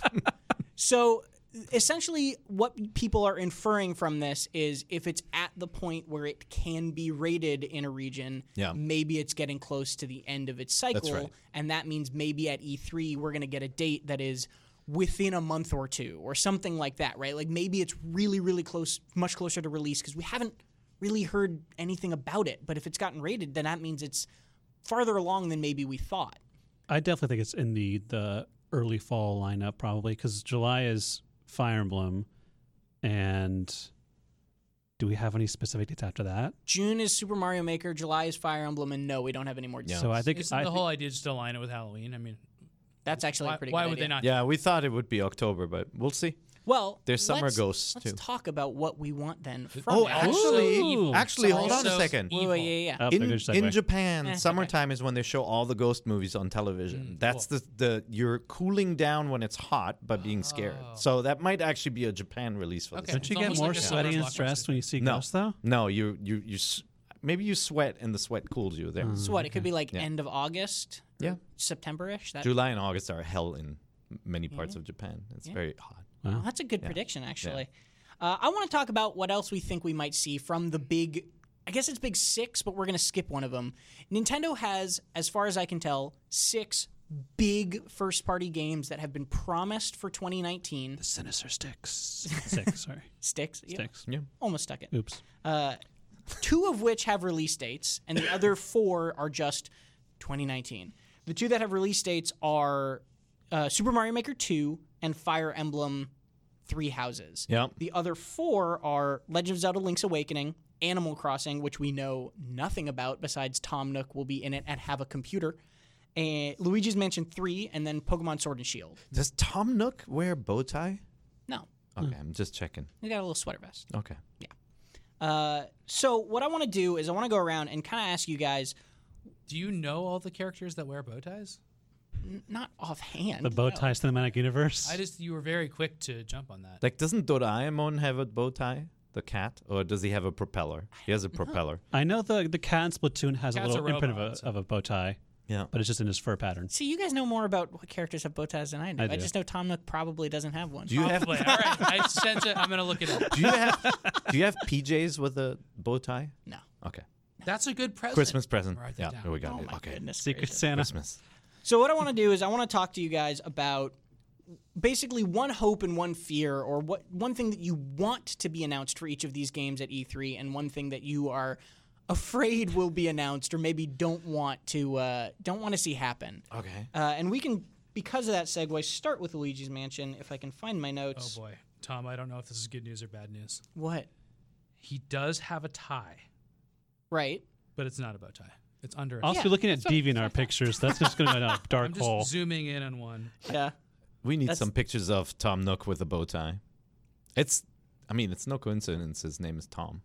So essentially, what people are inferring from this is if it's at the point where it can be rated in a region, Yeah. maybe it's getting close to the end of its cycle. right. And that means maybe at E three, we're going to get a date that is within a month or two or something like that, right? Like maybe it's really, really close, much closer to release because we haven't really heard anything about it. But if it's gotten rated, then that means it's farther along than maybe we thought. I definitely think it's in the the early fall lineup probably because July is Fire Emblem, and do we have any specific dates after that? June is Super Mario Maker, July is Fire Emblem, and no, we don't have any more. Yeah. So I think Isn't I the think- whole idea just to align it with Halloween? I mean, That's actually why, a pretty why good would idea. they not? Yeah, we thought it would be October, but we'll see. Well, There's summer let's- ghosts, Let's too. talk about what we want then from Oh, it. actually, Ooh. actually, hold on a So second. Wait, wait, yeah, yeah. Oh, In, good segue. in Japan, Eh, it's summertime is when they show all the ghost movies on television. Mm, That's the the you're cooling down when it's hot, but being scared. Oh. So that might actually be a Japan release for Okay. this. Don't you It's get almost more like a sweaty summer and stressed blockbuster. when you see No. ghosts, though? No, you you you s- maybe you sweat and the sweat cools you there. So what? It could be like Yeah. end of August, Yeah. September-ish. That, July and August are hell in many parts of Japan. It's Yeah. very hot. Well, that's a good Yeah. prediction, actually. Uh, I want to talk about what else we think we might see from the big. I guess it's big six, but we're going to skip one of them. Nintendo has, as far as I can tell, six big first-party games that have been promised for twenty nineteen. The Sinister Sticks. Six, sorry. Sticks, yeah, Sticks. Yeah. almost stuck it. Oops. Uh, two of which have release dates, and the other four are just twenty nineteen. The two that have release dates are uh, Super Mario Maker two and Fire Emblem Three Houses. Yeah. The other four are Legend of Zelda Link's Awakening, Animal Crossing, which we know nothing about besides Tom Nook will be in it and have a computer, and Luigi's Mansion three, and then Pokemon Sword and Shield. Does Tom Nook wear a bow tie? No, Okay, I'm just checking. he got a little sweater vest. Okay. Uh, so what I want to do is I want to go around and kind of ask you guys, Do you know all the characters that wear bow ties? n- not offhand. The bow tie cinematic universe. I just you were very quick to jump on that. Like, doesn't Doraemon have a bow tie? The cat, or does he have a propeller? He has a propeller. I know the the cat in Splatoon has Cat's a little a imprint of robot, a, so- of a bow tie, Yeah. but it's just in his fur pattern. See, you guys know more about what characters have bow ties than I do. I, I do. just know Tom Nook probably doesn't have one. Do you have Probably. All right, I sense it. I'm gonna look it up. do you have do you have P Js with a bow tie? No. Okay. That's a good present. Christmas present. Write that Yeah, down. there we go. Oh my okay. goodness. Secret gracious. Santa. Christmas. So what I want to do is I want to talk to you guys about basically one hope and one fear, or what one thing that you want to be announced for each of these games at E three, and one thing that you are afraid will be announced, or maybe don't want to uh, don't want to see happen. Okay. Uh, and we can, because of that segue, start with Luigi's Mansion. If I can find my Oh notes. boy, Tom, I don't know if this is good news or bad news. What? He does have a tie, Right. but it's not a bow tie. It's under. A Also, Yeah, looking at that's what- DeviantArt pictures, that's just going to go down a dark I'm just hole. zooming in on one. Yeah. We need That's- some pictures of Tom Nook with a bow tie. It's, I mean, it's no coincidence his name is Tom.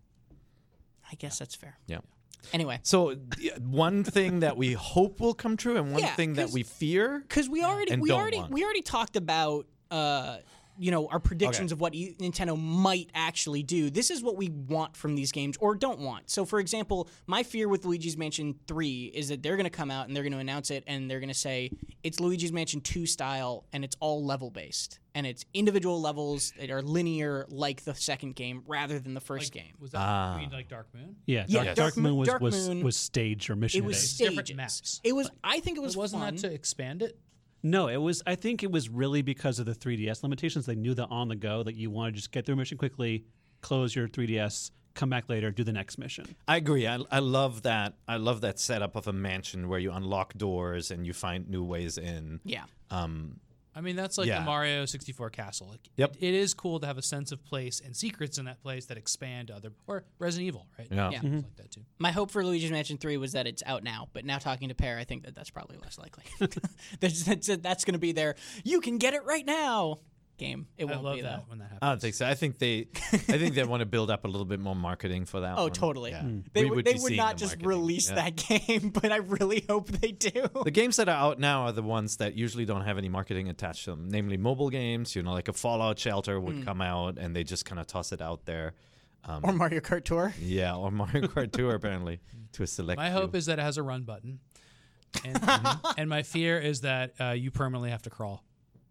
I guess that's fair. Yeah. Anyway. So d- one thing that we hope will come true, and one Yeah, thing that 'cause- we fear. Because we already And we don't already want. we already talked about uh you know our predictions Okay. of what e- Nintendo might actually do. This is what we want from these games or don't want. So for example, my fear with Luigi's Mansion three is that they're going to come out and they're going to announce it and they're going to say it's Luigi's Mansion two style and it's all level based and it's individual levels that are linear like the second game rather than the first Like, game. Was that Ah. you mean like Dark Moon? Yeah, Yeah, Dark, Dark Dark Moon- Moon was Dark was, Moon- was stage or mission It was based. stages. Different maps. It was I think it was But wasn't fun. that to expand it? No, it was. I think it was really because of the three D S limitations. They knew that on the go that you want to just get through a mission quickly, close your three D S, come back later, do the next mission. I agree. I, I love that. I love that setup of a mansion where you unlock doors and you find new ways in. yeah. Um, I mean, that's like Yeah. the Mario sixty-four castle. Like, Yep. it, it is cool to have a sense of place and secrets in that place that expand to other, or Resident Evil, right? Yeah. Yeah. Things like that too. My hope for Luigi's Mansion three was that it's out now, but now talking to Pear, I think that that's probably less likely. that's that's, that's going to be their you can get it right now game. It I won't love be that though. when that happens. I don't think so. I think they, I think they want to build up a little bit more marketing for that. Oh, one. totally. Yeah. They We would, would they be would seeing not the just marketing. release Yeah. that game, but I really hope they do. The games that are out now are the ones that usually don't have any marketing attached to them, namely mobile games. You know, like a Fallout Shelter would come out and they just kind of toss it out there. Um, Or Mario Kart Tour. yeah, or Mario Kart Tour apparently to a select. My few. hope is that it has a run button, and, and my fear is that uh, you permanently have to crawl.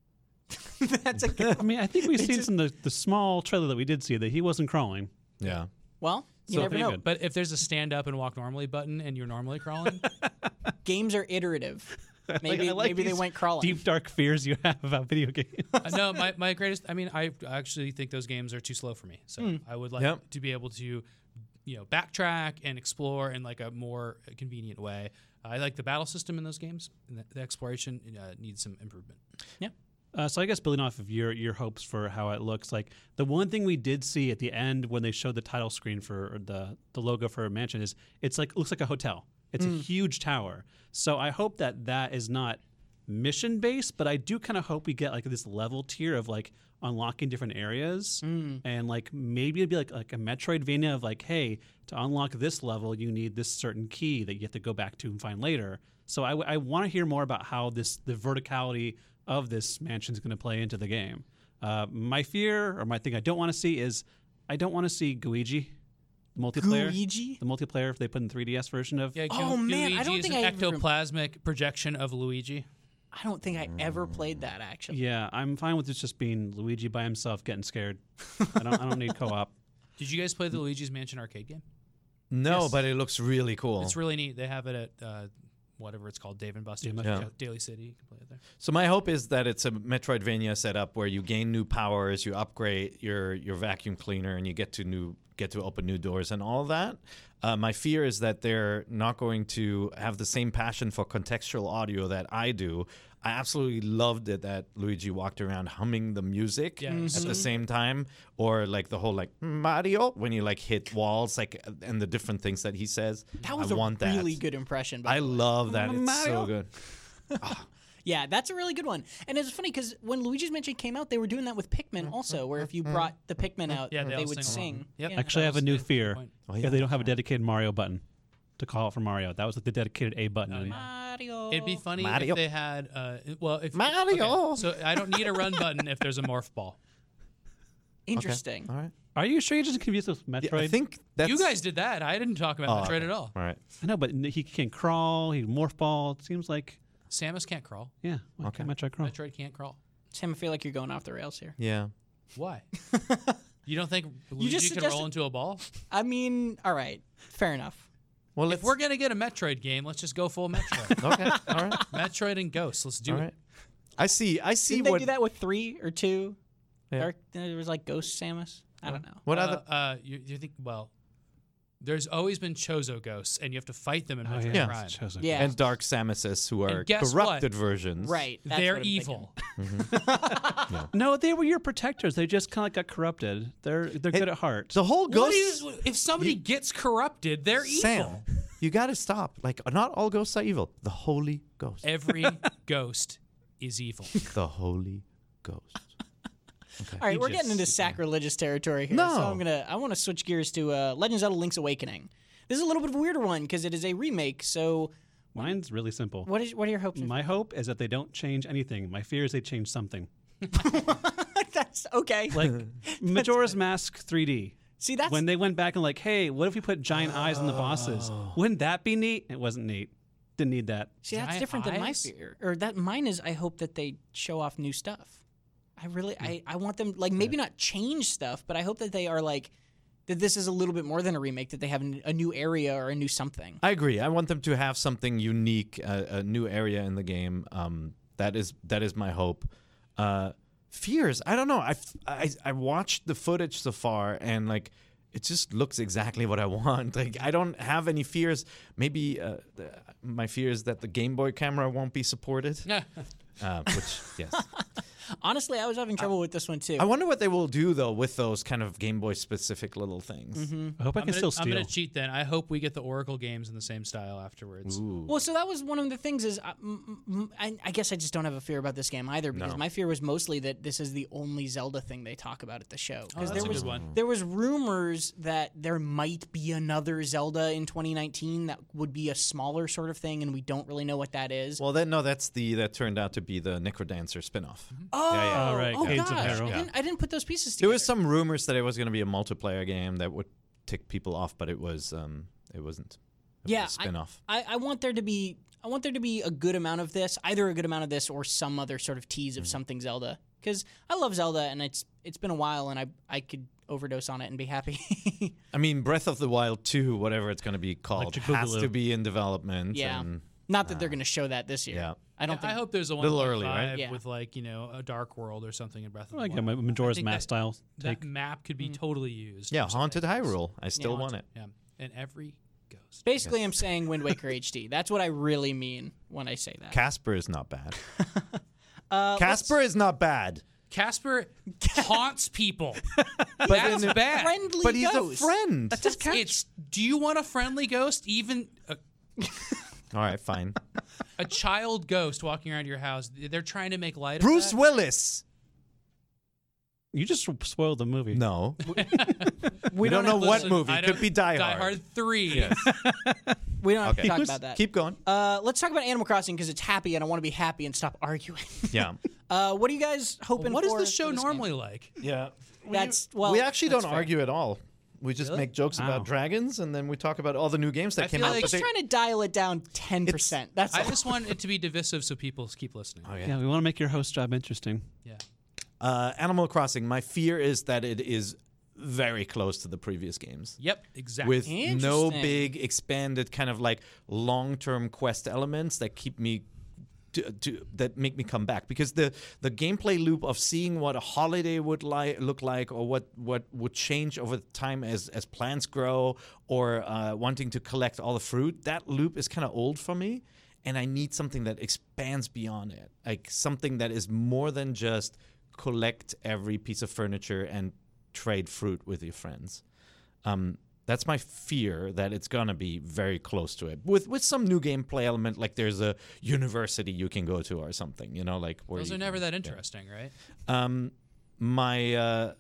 That's a good. I mean, I think we've They seen just- from the, the small trailer that we did see that he wasn't crawling. Yeah. Well, you So never pretty know. good. But if there's a stand up and walk normally button and you're normally crawling, Games are iterative. Maybe I like maybe they these went crawling. Deep dark fears you have about video games. uh, no, my, my greatest. I mean, I actually think those games are too slow for me. So I would like Yep. to be able to, you know, backtrack and explore in like a more convenient way. I like the battle system in those games. And the, the exploration uh, needs some improvement. Uh, so I guess building off of your your hopes for how it looks, like the one thing we did see at the end when they showed the title screen for or the the logo for a mansion is it's like looks like a hotel. It's a huge tower. So I hope that that is not mission based, but I do kind of hope we get like this level tier of like unlocking different areas, Mm. and like maybe it'd be like like a Metroidvania of like, hey, to unlock this level, you need this certain key that you have to go back to and find later. So I, I want to hear more about how this the verticality of this mansion is going to play into the game. Uh, my fear, or my thing I don't want to see is I don't want to see Guigi multiplayer. Luigi? The multiplayer if they put in three D S version of. Yeah, Oh, man, I Luigi don't is think an I ever- ectoplasmic projection of Luigi. I don't think I ever played that actually. Yeah, I'm fine with it just being Luigi by himself getting scared. I don't. I don't need co-op. Did you guys play the Luigi's Mansion arcade game? No, Yes. but it looks really cool. It's really neat. They have it at uh, whatever it's called, Dave and Buster's, Dave and Buster's. Daily City. You can play it there. So my hope is that it's a Metroidvania setup where you gain new powers, you upgrade your your vacuum cleaner, and you get to new get to open new doors and all that. Uh, my fear is that they're not going to have the same passion for contextual audio that I do. I absolutely loved it that Luigi walked around humming the music Yeah, at Mhm. the same time, or like the whole like Mario when you like hit walls, like and the different things that he says. That was I a want really that. good impression. by I the way. love that. It's Mario? so good. Yeah, that's a really good one. And it's funny because when Luigi's Mansion came out, they were doing that with Pikmin also, where if you brought the Pikmin out, Yeah, they, they all would sing. sing. along. Yep. Yeah. Actually, I have a That new was the fear. point. Oh, If yeah. they don't have a dedicated Mario button to call out for Mario, that was like the dedicated A button. Oh, yeah. Mario. It'd be funny Mario. if they had, uh, well, if Mario. okay, so I don't need a run button if there's a morph ball. Interesting. All right. Are you sure you just confused with Metroid? Yeah, I think that's You guys did that. I didn't talk about Oh, Metroid okay. at all. All right. I know, but he can crawl. He can morph ball. It seems like Samus can't crawl. yeah. Why Okay. can't Metroid crawl? Metroid can't crawl. Sam, I feel like you're going off the rails here. Yeah. Why? You don't think Luigi just can suggested- roll into a ball? I mean, all right, fair enough. Well, If we're gonna get a Metroid game, let's just go full Metroid. okay. All right. Metroid and Ghosts. Let's do All it. right. I see. I see Didn't they what. do that with three or two? Yeah. Dark, there was like Ghost Samus. I don't know. What uh, other? Uh, you, you think? Well, there's always been Chozo ghosts, and you have to fight them in Oh, Metroid yeah. Prime. it's Chosen. Yeah. And Dark Samuses, who are And guess corrupted what? versions. Right. that's They're what I'm evil. No, they were your protectors. They just kind of got corrupted. They're they're good at heart. The whole What ghost. is, if somebody gets corrupted, they're Sam, evil. you got to stop. Like, not all ghosts are evil. The Holy Ghost. Every ghost is evil. the Holy Ghost. All right, You we're just getting into sit there. sacrilegious territory here. No. So I'm gonna I want to switch gears to uh, Legend of Zelda: Link's Awakening. This is a little bit of a weirder one because it is a remake. So Mine's really simple. what is what are your hopes? My hope is that they don't change anything. My fear is they change something. That's okay. Like Majora's Mask three D. See, that's When they went back and like, hey, what if we put giant eyes on the bosses? Wouldn't that be neat? It wasn't neat. Didn't need that. see that's giant different than my eyes? fear. Or that mine is. I hope that they show off new stuff. I really I I want them like maybe not change stuff, but I hope that they are like that. This is a little bit more than a remake. That they have a new area or a new something. I agree. I want them to have something unique, uh, a new area in the game. Um, that is that is my hope. Uh, fears. I don't know. I, I I watched the footage so far, and like it just looks exactly what I want. Like I don't have any fears. Maybe uh, the, my fear is that the Game Boy camera won't be supported. uh, which yes. Honestly, I was having trouble with this one too. I wonder what they will do though with those kind of Game Boy specific little things. I hope I I'm can gonna, still I'm steal. gonna cheat then. I hope we get the Oracle games in the same style afterwards. Ooh. Well, so that was one of the things is, uh, m- m- I, I guess I just don't have a fear about this game either because No. my fear was mostly that this is the only Zelda thing they talk about at the show. Because Oh, that's there a was good one. there was rumors that there might be another Zelda in twenty nineteen that would be a smaller sort of thing, and we don't really know what that is. Well, then no, that's the that turned out to be the Necrodancer spinoff. oh, yeah, yeah. Oh, right, oh Cadence of gosh, Hyrule. I, didn't, I didn't put those pieces There together. was some rumors that it was going to be a multiplayer game that would tick people off, but it was um, it wasn't. It Yeah, was a spin-off. I, I want there to be I want there to be a good amount of this, either a good amount of this or some other sort of tease Mm-hmm. of something Zelda. Because I love Zelda, and it's it's been a while, and I I could overdose on it and be happy. I mean, Breath of the Wild two, whatever it's going to be called, Electric has Boogaloo. to be in development. Yeah. and, Not that they're going to show that this year. yeah. I don't I, think. I hope there's a one Little point early, right? five Yeah. with like you know a Dark World or something in Breath of Like the a Wild. Majora's I think Mask that- style take. That map could be Mm. totally used. Yeah, for Haunted something. Hyrule. I still want it. Yeah, and every ghost. Basically, I'm saying Wind Waker H D. That's what I really mean when I say that. Casper is not bad. Uh, Casper is not bad. Casper haunts people. That's bad. friendly But he's ghost. a friend. It's, it's. Do you want a friendly ghost? Even uh, All right, fine. a child ghost walking around your house. They're trying to make light Bruce of that. Willis. You just spoiled the movie. No. We We don't know have- what Listen, movie. I It could don't- be Die Die Hard. Hard three. Yes. We don't have Okay. to talk Keep- about that. Keep going. Uh, let's talk about Animal Crossing because it's happy, and I want to be happy and stop arguing. Yeah. Uh, what are you guys hoping What is for? the show for this normally game? like? Yeah. That's well. we actually that's don't fair. argue at all. We just Really? make jokes Wow. about dragons, and then we talk about all the new games that I came feel out. like- but Just they- trying to dial it down ten percent. That's I all. just want it to be divisive so people keep listening. oh, yeah. Yeah, we want to make your host job interesting. Yeah. Uh, Animal Crossing. My fear is that it is very close to the previous games. Yep. Exactly. With no Interesting. big expanded kind of like long-term quest elements that keep me to, to, that make me come back, because the the gameplay loop of seeing what a holiday would like look like, or what what would change over time as as plants grow, or uh, wanting to collect all the fruit, that loop is kind of old for me, and I need something that expands beyond it, like something that is more than just collect every piece of furniture and trade fruit with your friends. Um, that's my fear, that it's gonna be very close to it, with with some new gameplay element, like there's a university you can go to or something, you know, like where Those you are never can- that interesting, right? Um, my uh,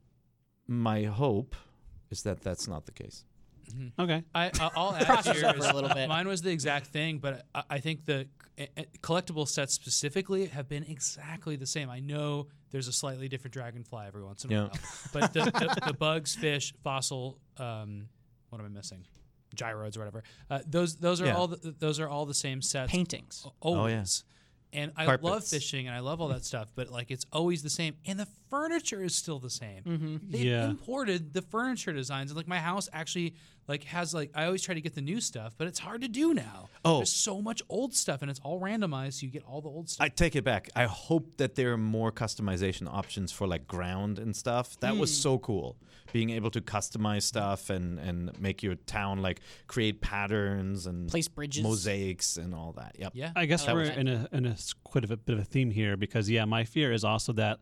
my hope is that that's not the case. Okay. I, I- I'll add Process here over is- a little bit. Mine was the exact thing, but I, I think the uh, uh, collectible sets specifically have been exactly the same. I know there's a slightly different dragonfly every once in a Yeah. while, but the, the, the bugs, fish, fossil, um, what am I missing? Gyroids or whatever. Uh, those those are Yeah. all the, those are all the same sets. Paintings. a- Always. Oh, yeah. And I love Carpets. fishing and I love all that stuff, but like it's always the same. And the furniture is still the same. Mm-hmm. They've Yeah. imported the furniture designs, and like my house actually like has like I always try to get the new stuff, but it's hard to do now. Oh. There's so much old stuff, and it's all randomized, so you get all the old stuff. I take it back. I hope that there are more customization options for like ground and stuff. That was so cool. Being able to customize stuff and, and make your town like create patterns and Place bridges. mosaics and all that. Yep. yeah, I guess That we're was- in a in a s- quite of a bit of a theme here, because yeah, my fear is also that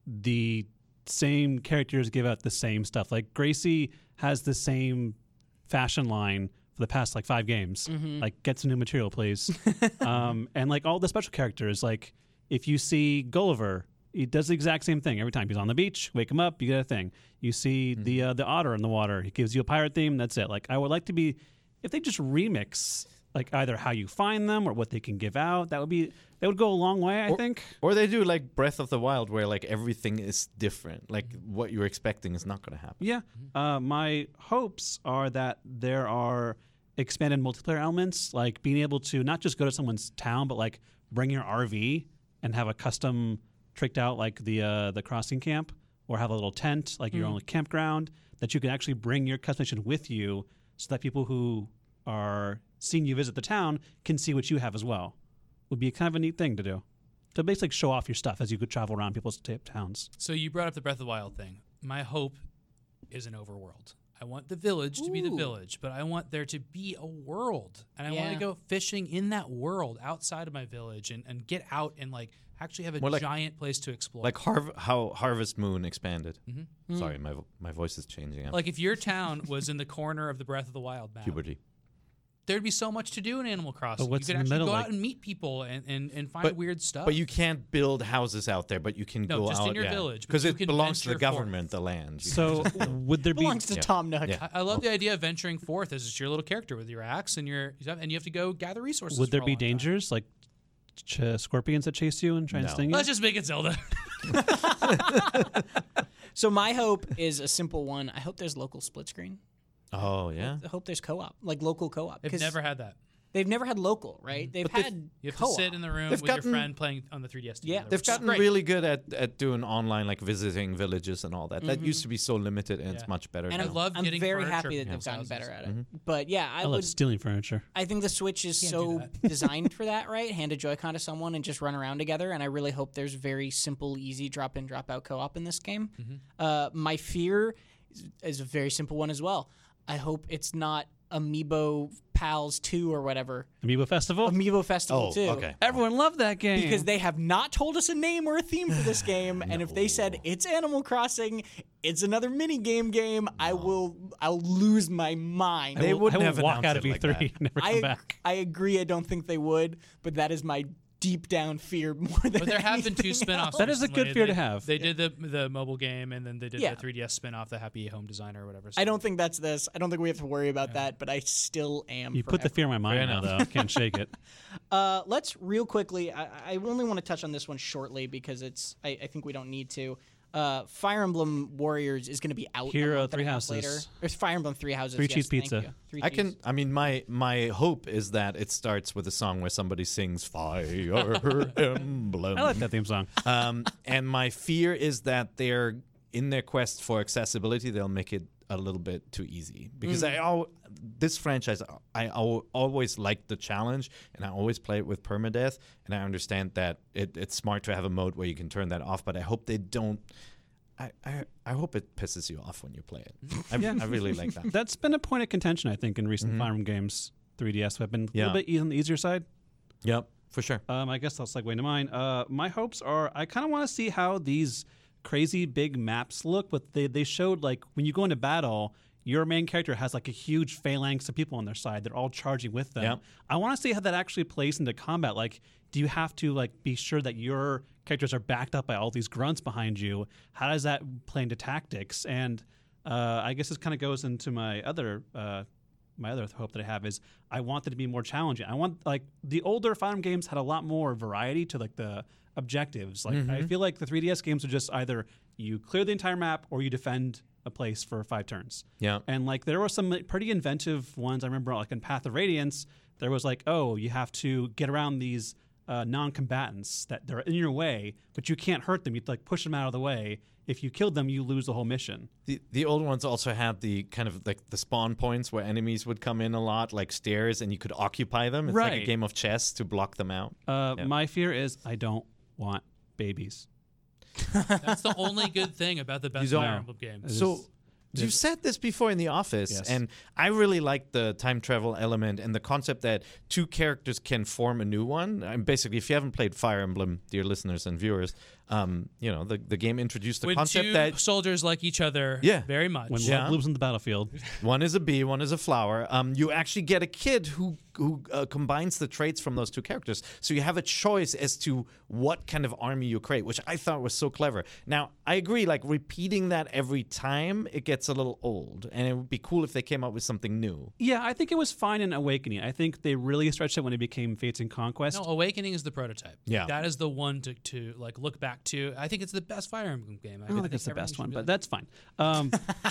the same characters give out the same stuff. Like Gracie has the same fashion line for the past like five games. Like, get some new material, please. um, and like all the special characters, like if you see Gulliver, he does the exact same thing every time. He's on the beach, wake him up, you get a thing. You see the uh, the otter in the water, he gives you a pirate theme. That's it. Like, I would like to be, if they just remix like either how you find them or what they can give out, that would be that would go a long way, I Or- think. Or they do like Breath of the Wild, where like everything is different. Like what you're expecting is not going to happen. Yeah. Uh, my hopes are that there are expanded multiplayer elements, like being able to not just go to someone's town, but like bring your R V and have a custom tricked out like the uh, the crossing camp, or have a little tent, like your own campground, that you can actually bring your customization with you, so that people who are seeing you visit the town can see what you have as well. Would be kind of a neat thing to do. To basically show off your stuff as you could travel around people's t- towns. So you brought up the Breath of the Wild thing. My hope is an overworld. I want the village to be the Ooh. village, but I want there to be a world. And I want Yeah. to go fishing in that world outside of my village and, and get out and like actually have a More like- giant place to explore. Like Harv- how Harvest Moon expanded. Mhm. Sorry, my vo- my voice is changing. I'm Like if your town was in the corner of the Breath of the Wild map, puberty. there'd be so much to do in Animal Crossing. what's you could in the actually middle, go like- out and meet people and, and, and find But- weird stuff. But you can't build houses out there, but you can No, go just out in your yeah. village, but because you it can belongs to the venture forth. government, the land. You So would there be Belongs to Yeah. Tom Nook. Yeah. I, I love the idea of venturing forth as just your little character with your axe and your and you have to go gather resources. would for there a be long time. dangers like ch- scorpions that chase you and try and No. sting you? Let's just make it Zelda. So my hope is a simple one. I hope there's local split screen. Oh yeah. I hope there's co-op, like local co-op. They've 'Cause never had that. They've never had local, right? They've they've- had You have co-op. to sit in the room They've with gotten- your friend playing on the three D S. Yeah, together, They've which is gotten great. really good at, at doing online, like visiting villages and all that. That used to be so limited, and Yeah. it's much better and now. I I'm, love I'm getting very furniture happy that from they've gotten houses. better at it. Mm-hmm. But yeah, I, I love would. stealing furniture. I think the Switch is Can't so do that. designed for that, right? Hand a Joy-Con to someone and just run around together. And I really hope there's very simple, easy drop in, drop out co-op in this game. Mm-hmm. Uh, my fear is, is a very simple one as well. I hope it's not Amiibo Pals two or whatever. Amiibo Festival? Amiibo Festival oh, two. okay. Everyone loved that game. Because they have not told us a name or a theme for this game, and if they said it's Animal Crossing, it's another mini game game. I will I'll lose my mind. They I will, wouldn't I will have walk announced out of it E like three that. and never come I back. I agree. I don't think they would, but that is my deep down fear more than But there have been two anything spin-offs. else. That is a good recently. fear They- to have. They did the the mobile game, and then they did Yeah. the three D S spin-off, the Happy Home Designer or whatever. I don't think that's this. I don't think we have to worry about that, but I still am. You put the forever. fear in my mind Fair now, enough. though. I can't shake it. Uh, let's real quickly. I, I only want to touch on this one shortly because it's. I, I think we don't need to. Uh, Fire Emblem Warriors is going to be out. Hero a month and Three a half Houses. later. There's Fire Emblem Three Houses. Three yes, cheese thank pizza. you. Three I cheese. can. I mean, my my hope is that it starts with a song where somebody sings "Fire Emblem." I like that theme song. um, and my fear is that they're in their quest for accessibility, they'll make it a little bit too easy because I al- this franchise I al- always liked the challenge, and I always play it with permadeath, and I understand that it, it's smart to have a mode where you can turn that off, but I hope they don't. I, I, I hope it pisses you off when you play it. I, Yeah. I really like that. That's been a point of contention, I think, in recent Fire Emblem games. three D S have been a Yeah. little bit e- on the easier side. Yep, for sure. Um, I guess I'll segue into mine. Uh, my hopes are I kind of want to see how these crazy big maps look. But they they showed like when you go into battle, your main character has like a huge phalanx of people on their side. They're all charging with them. Yep. I want to see how that actually plays into combat. Like, do you have to like be sure that your characters are backed up by all these grunts behind you? How does that play into tactics? And uh, I guess this kind of goes into my other. Uh, my other hope that I have is I want it to be more challenging. I want like the older Fire Emblem games had a lot more variety to like the objectives. Like I feel like the three D S games are just either you clear the entire map or you defend a place for five turns. Yeah. And like there were some like, pretty inventive ones. I remember like in Path of Radiance, there was like, oh, you have to get around these uh, non-combatants that they're in your way, but you can't hurt them. You have to like push them out of the way. If you killed them, you lose the whole mission. The the old ones also had the kind of like the spawn points where enemies would come in a lot, like stairs, and you could occupy them. It's like a Right. game of chess to block them out. Uh, Yeah. My fear is I don't want babies. That's the only good thing about the best don't- Fire Emblem games. So you said this before in the office, Yes. and I really like the time travel element and the concept that two characters can form a new one. And basically, if you haven't played Fire Emblem, dear listeners and viewers, um, you know the the game introduced the when concept two that soldiers like each other, Yeah. very much. When Yeah. love blooms on the battlefield. one is a bee, one is a flower. Um, you actually get a kid who who uh, combines the traits from those two characters. So you have a choice as to what kind of army you create, which I thought was so clever. Now I agree, like repeating that every time it gets a little old, and it would be cool if they came up with something new. Yeah, I think it was fine in Awakening. I think they really stretched it when it became Fates and Conquest. No, Awakening is the prototype. Yeah. that is the one to, to like look back to. I think it's the best Fire Emblem game. I don't think it's the best one, but that's fine. Um,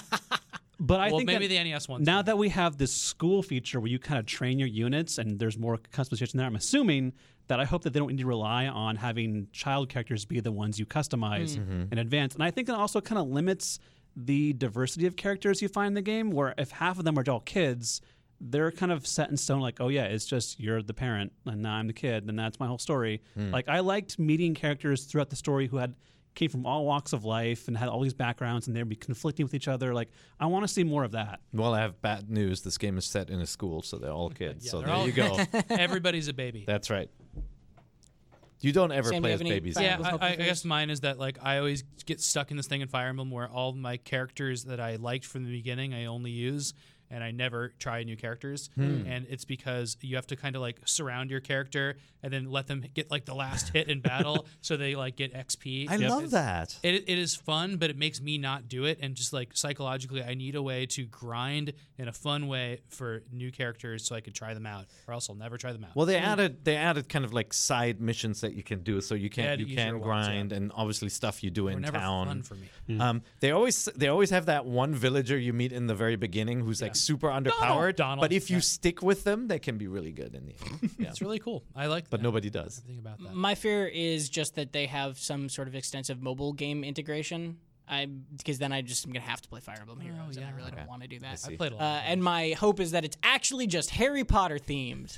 but I well, think maybe that the N E S one. now that we have this school feature where you kind of train your units and there's more customization there, I'm assuming that I hope that they don't need to rely on having child characters be the ones you customize in advance. And I think it also kind of limits the diversity of characters you find in the game, where if half of them are all kids, they're kind of set in stone, like, oh yeah, it's just you're the parent and now I'm the kid, and that's my whole story. Like I liked meeting characters throughout the story who had came from all walks of life and had all these backgrounds, and they'd be conflicting with each other. Like I want to see more of that. Well, I have bad news. This game is set in a school, so they're all kids. Yeah, so they're there all- you go. everybody's a baby. That's right. You don't ever Sam, do play you as have any babies. Fire Yeah, Emblem I, helpful I, I figures? guess mine is that like I always get stuck in this thing in Fire Emblem where all my characters that I liked from the beginning I only use, and I never try new characters. And it's because you have to kind of like surround your character and then let them get like the last hit in battle so they like get X P. I love that. It, it is fun, but it makes me not do it. And just like psychologically, I need a way to grind in a fun way for new characters so I can try them out, or else I'll never try them out. Well, they added they added kind of like side missions that you can do, so you can Yeah, the you easier can ones, grind, yeah. and obviously stuff you do They're in never town. fun for me. Um, they always they always have that one villager you meet in the very beginning who's like super underpowered. Donald. But if you Yeah. stick with them, they can be really good in the end. Yeah. It's really cool. I like But that. nobody does. Everything about that. My fear is just that they have some sort of extensive mobile game integration. I because then I just am gonna have to play Fire Emblem Heroes, and I yeah. really Okay. don't want to do that. see. I played a lot. Uh, and my hope is that it's actually just Harry Potter themed.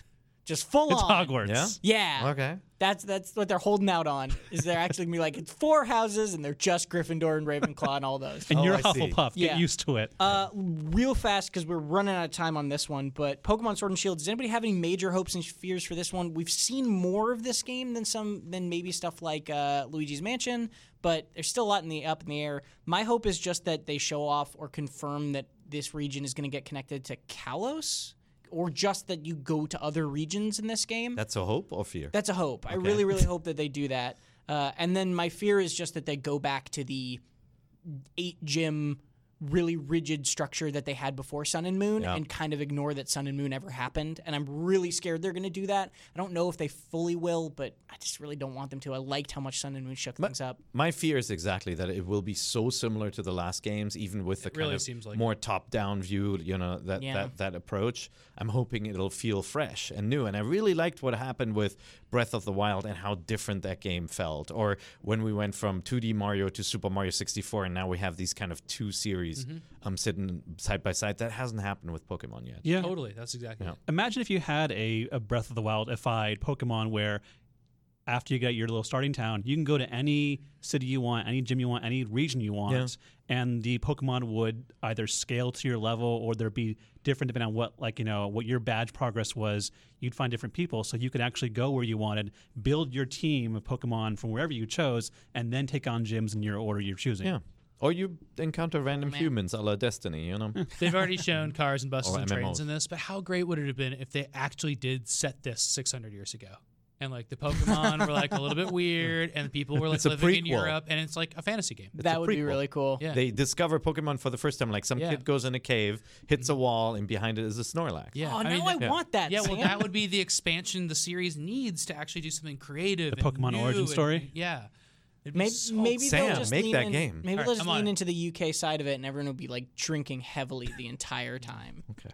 just full It's on. Hogwarts. Yeah? Yeah. Okay. That's that's what they're holding out on. Is they're actually gonna be like it's four houses and they're just Gryffindor and Ravenclaw and all those. And Oh, you're I see. Hufflepuff. Get Yeah. used to it. Uh, real fast because we're running out of time on this one. But Pokemon Sword and Shield. Does anybody have any major hopes and fears for this one? We've seen more of this game than some than maybe stuff like uh, Luigi's Mansion, but there's still a lot in the up in the air. My hope is just that they show off or confirm that this region is going to get connected to Kalos, or just that you go to other regions in this game. That's a hope or fear? That's a hope. I really, really hope that they do that. Uh, and then my fear is just that they go back to the eight gym, really rigid structure that they had before Sun and Moon Yeah. and kind of ignore that Sun and Moon ever happened. And I'm really scared they're going to do that. I don't know if they fully will, but I just really don't want them to. I liked how much Sun and Moon shook things up. My fear is exactly that it will be so similar to the last games, even with the kind really of seems like more top-down view, you know, that, Yeah. that that approach. I'm hoping it'll feel fresh and new. And I really liked what happened with Breath of the Wild and how different that game felt. Or when we went from two D Mario to Super Mario sixty-four, and now we have these kind of two series Mm-hmm. um, sitting side by side. That hasn't happened with Pokemon yet. Yeah. Totally. That's exactly Yeah. it. Imagine if you had a, a Breath of the Wild-ified Pokemon where after you get your little starting town, you can go to any city you want, any gym you want, any region you want, and the Pokemon would either scale to your level or there'd be different depending on what, like, you know, what your badge progress was. You'd find different people, so you could actually go where you wanted, build your team of Pokemon from wherever you chose, and then take on gyms in your order you're choosing. Yeah. Or you encounter random man. humans a la Destiny, you know? They've already shown cars and buses Or and M M trains Os. in this, but how great would it have been if they actually did set this six hundred years ago? And like the Pokemon were like a little bit weird, and people were like It's a living in prequel. Europe, and it's like a fantasy game. That a would be prequel. really cool. Yeah. They discover Pokemon for the first time. Like some Yeah. kid goes in a cave, hits a wall, and behind it is a Snorlax. Yeah. Oh, I now mean, I that- want that. Yeah, well, Sam. that would be the expansion the series needs to actually do something creative. The and Pokemon new origin and- story? Yeah. It'd be Maybe, so maybe Sam, they'll just make lean that in- game. Maybe All right, they'll just I'm on lean it. into the U K side of it, and everyone will be like drinking heavily the entire time. Okay.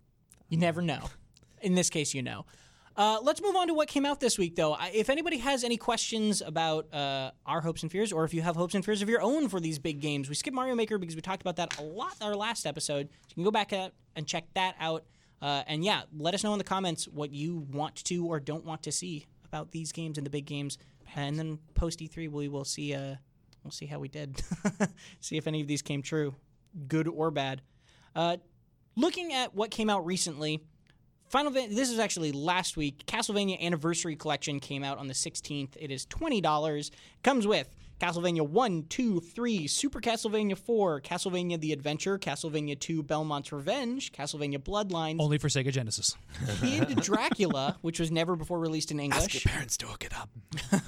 You never know. In this case, you know. Uh, let's move on to what came out this week, though. I, if anybody has any questions about uh, our hopes and fears, or if you have hopes and fears of your own for these big games, we skipped Mario Maker because we talked about that a lot in our last episode. So you can go back at, and check that out. Uh, and yeah, let us know in the comments what you want to or don't want to see about these games and the big games. And then post E three, we will see. Uh, we'll see how we did. See if any of these came true, good or bad. Uh, looking at what came out recently. Final Fan- this is actually last week. Castlevania Anniversary Collection came out on the sixteenth. It is twenty dollars. Comes with Castlevania one, two, three, Super Castlevania four, Castlevania The Adventure, Castlevania two Belmont's Revenge, Castlevania Bloodlines, Only for Sega Genesis. Kid Dracula, which was never before released in English, parents to hook it up.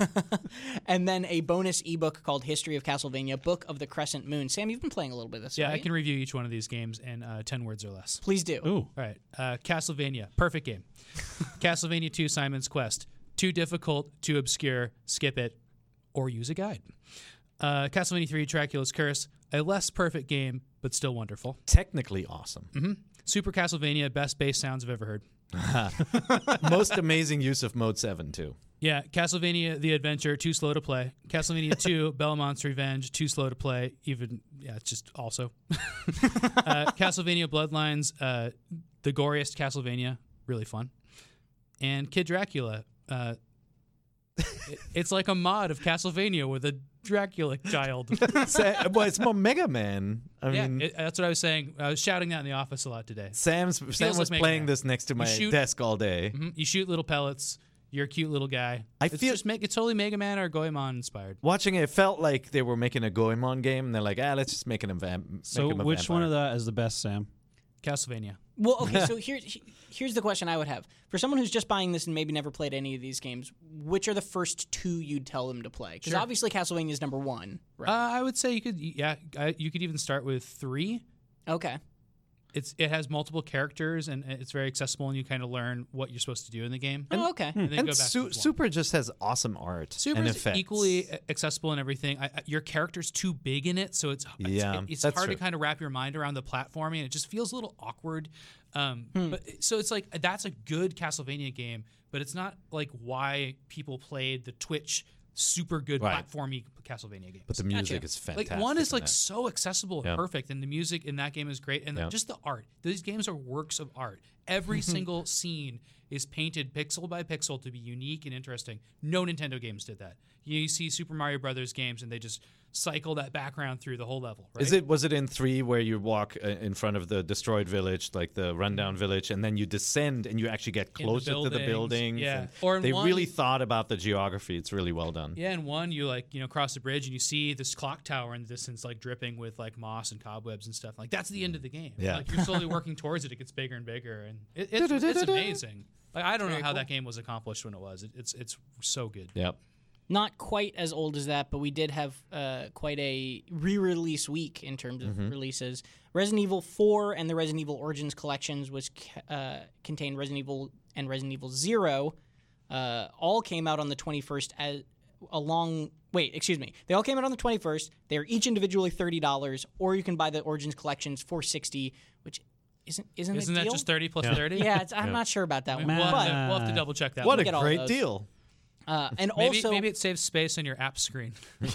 and then a bonus ebook called History of Castlevania, Book of the Crescent Moon. Sam, you've been playing a little bit of this, Yeah, right? I can review each one of these games in uh, ten words or less. Please do. Ooh. All right. Uh, Castlevania. Perfect game. Castlevania two Simon's Quest. Too difficult, too obscure. Skip it or use a guide. Uh, Castlevania three Dracula's Curse. A less perfect game, but still wonderful. Technically awesome. Super Castlevania. Best bass sounds I've ever heard. Most amazing use of Mode seven, too. Yeah, Castlevania The Adventure, too slow to play. Castlevania two, Belmont's Revenge, too slow to play. Even, yeah, it's just also. uh, Castlevania Bloodlines, uh, the goriest Castlevania, really fun. And Kid Dracula, uh, it- it's like a mod of Castlevania with a Dracula child. Sa- well, it's more Mega Man. I yeah, mean, it, that's what I was saying. I was shouting that in the office a lot today. Sam's, Sam like was Mega playing Man. this next to my shoot- desk all day. Mhm. You shoot little pellets. You're a cute little guy. I it's feel- just make, it's totally Mega Man or Goemon inspired. Watching it, it felt like they were making a Goemon game, and they're like, ah, let's just make an vamp. So him a which one vampire. of that is the best, Sam? Castlevania. Well, okay, so here, he- here's the question I would have. For someone who's just buying this and maybe never played any of these games, which are the first two you'd tell them to play? Because Sure. obviously Castlevania is number one, right? Uh, I would say you could, yeah, I, you could even start with three. okay. It's it has multiple characters and it's very accessible, and you kind of learn what you're supposed to do in the game. Oh, okay. And then And go back Su- to one. Super just has awesome art Super and is effects. equally a- accessible and everything. I, I- your character's too big in it, so it's it's- Yeah, it's, that's hard true. to kind of wrap your mind around the platforming. It just feels a little awkward. Um, Hmm. But so it's like that's a good Castlevania game, but it's not like why people played the Twitch super good Right. platformy Castlevania games. But the music is fantastic. Like one is in like that. so accessible and Yeah. perfect, and the music in that game is great, and Yeah. just the art. These games are works of art. Every single scene is painted pixel by pixel to be unique and interesting. No Nintendo games did that. You see Super Mario Brothers games, and they just cycle that background through the whole level. Right? Is it was it in three where you walk uh, in front of the destroyed village, like the rundown village, and then you descend and you actually get In the closer to the buildings, buildings? yeah. and Or in they one- really thought about the geography. It's really well done. Yeah, and one you like you know cross the bridge and you see this clock tower in the distance like dripping with like moss and cobwebs and stuff. Like that's the end of the game. Yeah. like you're slowly working towards it. It gets bigger and bigger, and it, it's, it's amazing. Like I don't know how that game was accomplished when it was. It, it's it's so good. Yep. Not quite as old as that, but we did have uh, quite a re-release week in terms of Mm-hmm. releases. Resident Evil four and the Resident Evil Origins collections, which ca- uh, contained Resident Evil and Resident Evil Zero, uh, all came out on the twenty-first as along. Wait, excuse me. They all came out on the twenty-first. They are each individually thirty dollars, or you can buy the Origins collections for sixty dollars, which isn't isn't, Isn't a that deal? just thirty plus Yeah. thirty? Yeah, it's, I'm not sure about that We'll, one. have But to, we'll have to double check that. What one. get a all great those. deal. uh, and Maybe also maybe it saves space on your app screen.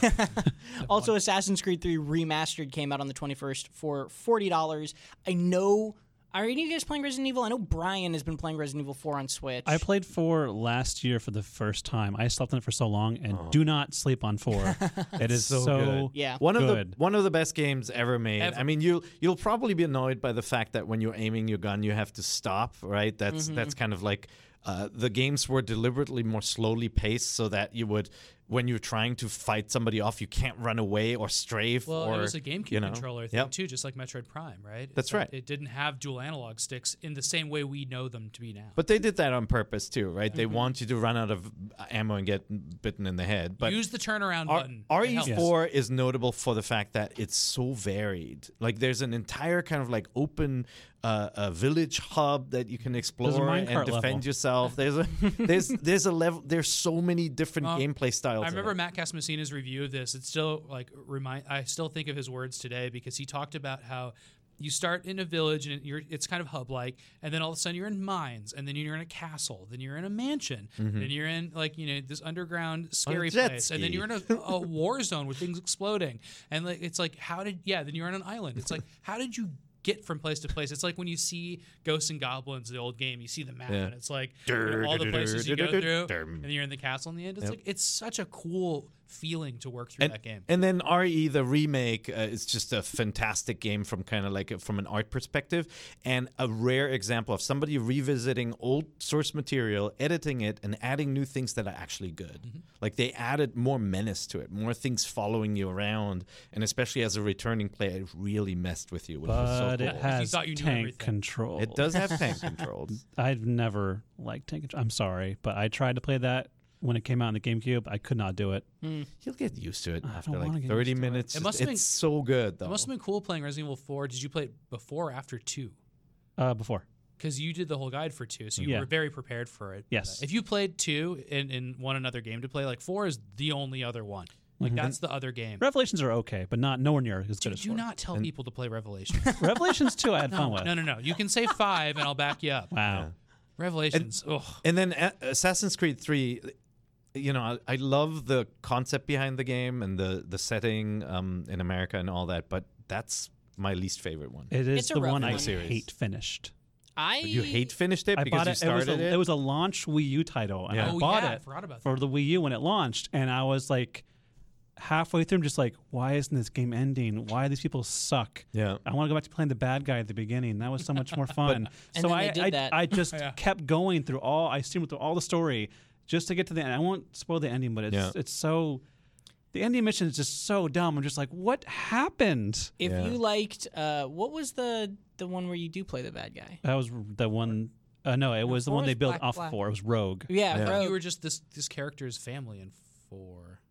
Also, Assassin's Creed three Remastered came out on the twenty-first for forty dollars. I know. Are any of you guys playing Resident Evil? I know Brian has been playing Resident Evil four on Switch. I played four last year for the first time. I slept on it for so long, and do not sleep on four. It is So so, good. Yeah. One of the good. one of the best games ever made. Ever. I mean, you you'll probably be annoyed by the fact that when you're aiming your gun, you have to stop. Right? That's that's kind of like uh, the games were deliberately more slowly paced so that you would, when you're trying to fight somebody off, you can't run away or strafe. Well, or, it was a GameCube you know. controller thing Yep. too, just like Metroid Prime, right? It's That's like right. It didn't have dual analog sticks in the same way we know them to be now. But they did that on purpose too, right? They Mm-hmm. want you to run out of ammo and get bitten in the head. But use the turnaround R- button. R It E helps. four is notable for the fact that it's so varied. Like there's an entire kind of like open uh, a village hub that you can explore and minecart defend level. yourself. There's a there's there's a level. There's so many different Uh, gameplay styles. I in remember it. Matt Casamassina's review of this. It's still like remind. I still think of his words today because he talked about how you start in a village and you're it's kind of hub like, and then all of a sudden you're in mines, and then you're in a castle, then you're in a mansion, then you're in like you know this underground scary jet place, and then ski. you're in a, a war zone with things exploding, and like it's like how did yeah then you're on an island. It's like how did you get from place to place? It's like when you see Ghosts and Goblins, the old game, you see the map, Yeah. and it's like you know, all the places you go through, Dur- and then you're in the castle in the end. It's Yep. like it's such a cool feeling to work through And, that game. and then R E the remake uh, is just a fantastic game from kind of like a, from an art perspective, and a rare example of somebody revisiting old source material, editing it, and adding new things that are actually good. Mm-hmm. Like they added more menace to it, more things following you around, and especially as a returning player, it really messed with you, which was so but cool. it You has thought you knew tank everything. control. It does have tank controls. I've never liked tank control. I'm sorry, but I tried to play that when it came out on the GameCube. I could not do it. You'll get used to it I after don't wanna like get thirty used to it. minutes. It must it's have been- so good though. It must have been cool playing Resident Evil four. Did you play it before or after two? Uh, before. Because you did the whole guide for two, so you Yeah. were very prepared for it. Yes. If you played two and, and want another game to play, like four is the only other one. Like Mm-hmm. that's the other game. Revelations are okay, but not nowhere near as Do, good as do four. not tell people to play Revelation. Revelations two, I had fun no, with. no, no, no. You can say five, and I'll back you up. Wow. Revelations. Ugh. And then A- Assassin's Creed three, you know, I, I love the concept behind the game and the the setting um, in America and all that, but that's my least favorite one. It is It's a the rough one I one. Series. hate finished. I You hate finished it I because bought you it. It was, started a, it. it was a launch Wii U title, and Yeah. I Oh, bought yeah, I it forgot about for the Wii U when it launched, and I was like, halfway through, I'm just like, why isn't this game ending? Why do these people suck? Yeah. I want to go back to playing the bad guy at the beginning. That was so much more fun. And so then I, they did I, that. I just Yeah. kept going through all. I streamed through all the story just to get to the end. I won't spoil the ending, but it's Yeah. it's so. The ending mission is just so dumb. I'm just like, what happened? if Yeah. you liked, uh, what was the the one where you do play the bad guy? That was the one. Uh, no, it was the four one they was built Black off Flag. for. It was Rogue. Yeah, Yeah. You Rogue. were just this this character's family in four.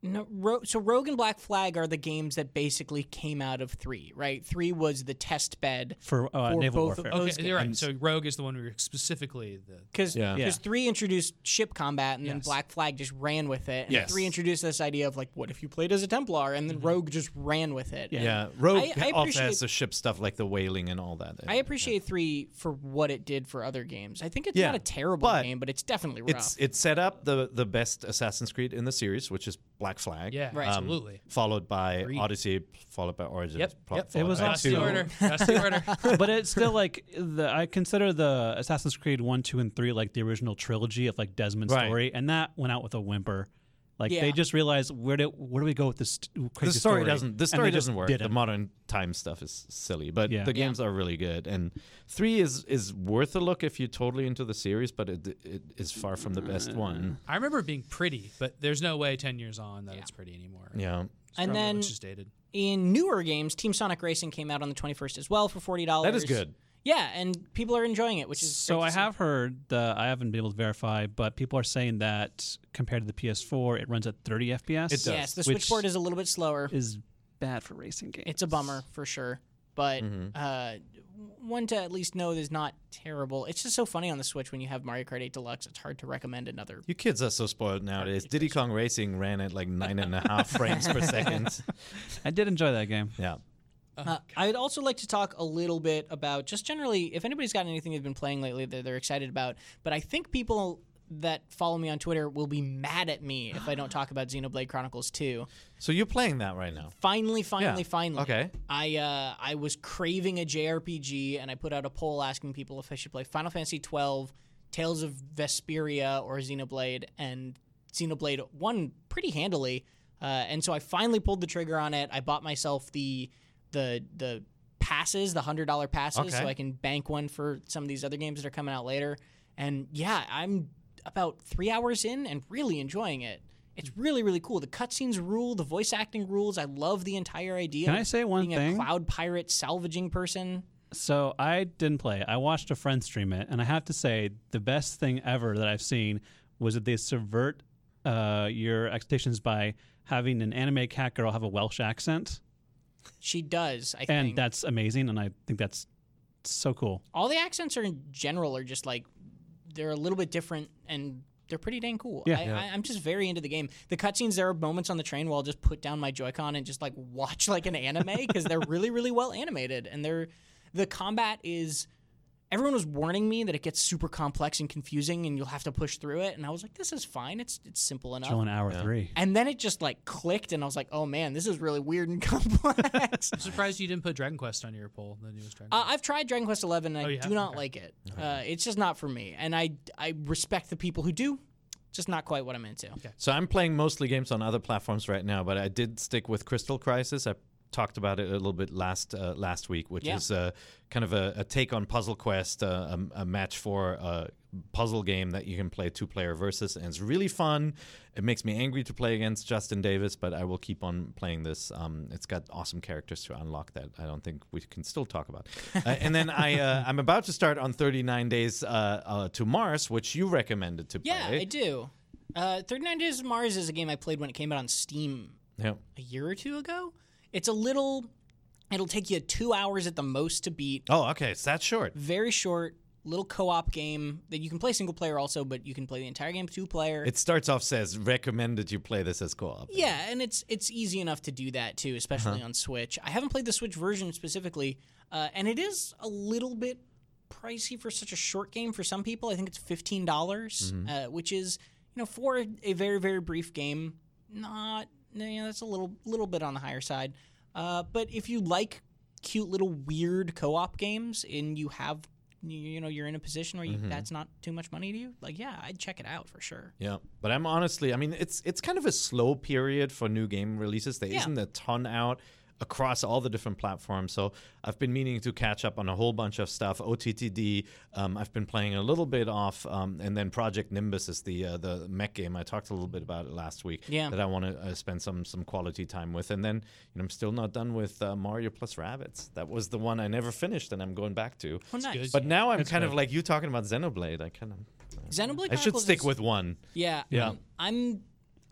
No, Ro- so Rogue and Black Flag are the games that basically came out of three, right? Three was the test bed For, uh, for naval both warfare. of those Okay, you're right. games. So Rogue is the one we were specifically the. Because Yeah. Yeah. three introduced ship combat, and then Yes. Black Flag just ran with it. And Yes. three introduced this idea of like, what if you played as a Templar, and then Mm-hmm. Rogue just ran with it. And Yeah, Rogue I- I also appreciate- has the ship stuff like the whaling and all that. I appreciate three for what it did for other games. I think it's Yeah, not a terrible but game, but it's definitely rough. It's it set up the the best Assassin's Creed in the series, which is Black Flag. Yeah, Right. absolutely. Followed by Agreed. Odyssey, followed by Origins. Yep, fo- yep. followed was by That's also- the two. order. That's the order. But it's still like the I consider the Assassin's Creed one, two, and three like the original trilogy of like Desmond's Right. story, and that went out with a whimper. Like Yeah. they just realized where do where do we go with this crazy The story doesn't. The And story they just doesn't work. did The it. modern time stuff is silly, but Yeah. the Yeah. games are really good. And three is is worth a look if you're totally into the series, but it it is far from the best one. I remember it being pretty, but there's no way ten years on that it's pretty anymore. Yeah, and It then looks just dated. in newer games, Team Sonic Racing came out on the twenty-first as well for forty dollars. that is good. Yeah, and people are enjoying it, which is So great to I see. have heard the I haven't been able to verify, but people are saying that compared to the P S four, it runs at thirty F P S. It does. Yes, the which switchboard is a little bit slower. is bad for racing games. It's a bummer for sure, but Mm-hmm. uh, one to at least know is not terrible. It's just so funny on the Switch when you have Mario Kart eight Deluxe. It's hard to recommend another. You kids are so spoiled nowadays. Diddy Kong Racing ran at like nine and a half frames per second. I did enjoy that game. Yeah. Uh, I'd also like to talk a little bit about just generally if anybody's got anything they've been playing lately that they're excited about. But I think people that follow me on Twitter will be mad at me if I don't talk about Xenoblade Chronicles two. So you're playing that right now. Finally, finally, Yeah. finally. Okay. I uh, I was craving a J R P G, and I put out a poll asking people if I should play Final Fantasy twelve, Tales of Vesperia, or Xenoblade, and Xenoblade won pretty handily. Uh, and so I finally pulled the trigger on it. I bought myself the the the passes, the hundred dollar passes, so Okay. I can bank one for some of these other games that are coming out later. And yeah, I'm about three hours in and really enjoying it. It's really, really cool. The cutscenes rule, the voice acting rules. I love the entire idea. Can of I say one being thing? a cloud pirate salvaging person. So I didn't play it. I watched a friend stream it, and I have to say the best thing ever that I've seen was that they subvert uh, your expectations by having an anime cat girl have a Welsh accent, She does, I and think. that's amazing. And I think that's so cool. All the accents are in general are just like they're a little bit different and they're pretty dang cool. Yeah. I, Yeah. I, I'm just very into the game. The cutscenes, there are moments on the train where I'll just put down my Joy-Con and just like watch like an anime because they're really, really well animated. And they're the combat is. Everyone was warning me that it gets super complex and confusing, and you'll have to push through it. And I was like, "This is fine. It's it's simple enough." Till an hour three. And then it just like clicked, and I was like, "Oh man, this is really weird and complex." I'm surprised you didn't put Dragon Quest on your poll. The newest Dragon Uh, Quest. I've tried Dragon Quest eleven, and Oh, I you do have? not Okay. like it. Uh, it's just not for me, and I I respect the people who do. Just not quite what I'm into. So I'm playing mostly games on other platforms right now, but I did stick with Crystal Crisis. I talked about it a little bit last uh, last week, which Yeah. is uh, kind of a, a take on Puzzle Quest, uh, a, a match for a puzzle game that you can play two player versus, and it's really fun. It makes me angry to play against Justin Davis, but I will keep on playing this. Um, it's got awesome characters to unlock that I don't think we can still talk about. uh, and then I uh, I'm about to start on thirty-nine Days uh, uh, to Mars, which you recommended to Yeah, play. I do. Uh, thirty-nine Days of Mars is a game I played when it came out on Steam Yeah. a year or two ago. It's a little. It'll take you two hours at the most to beat. Oh, okay. It's that short. Very short, little co-op game that you can play single player also, but you can play the entire game two player. It starts off says recommended you play this as co-op. Yeah, and it's it's easy enough to do that too, especially Uh-huh. on Switch. I haven't played the Switch version specifically, uh, and it is a little bit pricey for such a short game for some people. I think it's fifteen dollars, Mm-hmm. uh, which is you know for a very very brief game, not you know, that's a little little bit on the higher side. Uh, but if you like cute little weird co-op games and you have you, you know you're in a position where you, Mm-hmm. that's not too much money to you, like yeah, I'd check it out for sure. Yeah, but I'm honestly, I mean, it's it's kind of a slow period for new game releases. There Yeah. not a ton out across all the different platforms. So I've been meaning to catch up on a whole bunch of stuff. O T T D, um, I've been playing a little bit off, um, and then Project Nimbus is the uh, the mech game. I talked a little bit about it last week. Yeah. that I want to uh, spend some some quality time with. And then you know I'm still not done with uh, Mario plus Rabbids. That was the one I never finished, and I'm going back to. Oh, nice. good. But now I'm That's kind of good. like you talking about Xenoblade. I kind of Xenoblade I should Chronicles stick is- with one. Yeah, Yeah. um, I'm I'm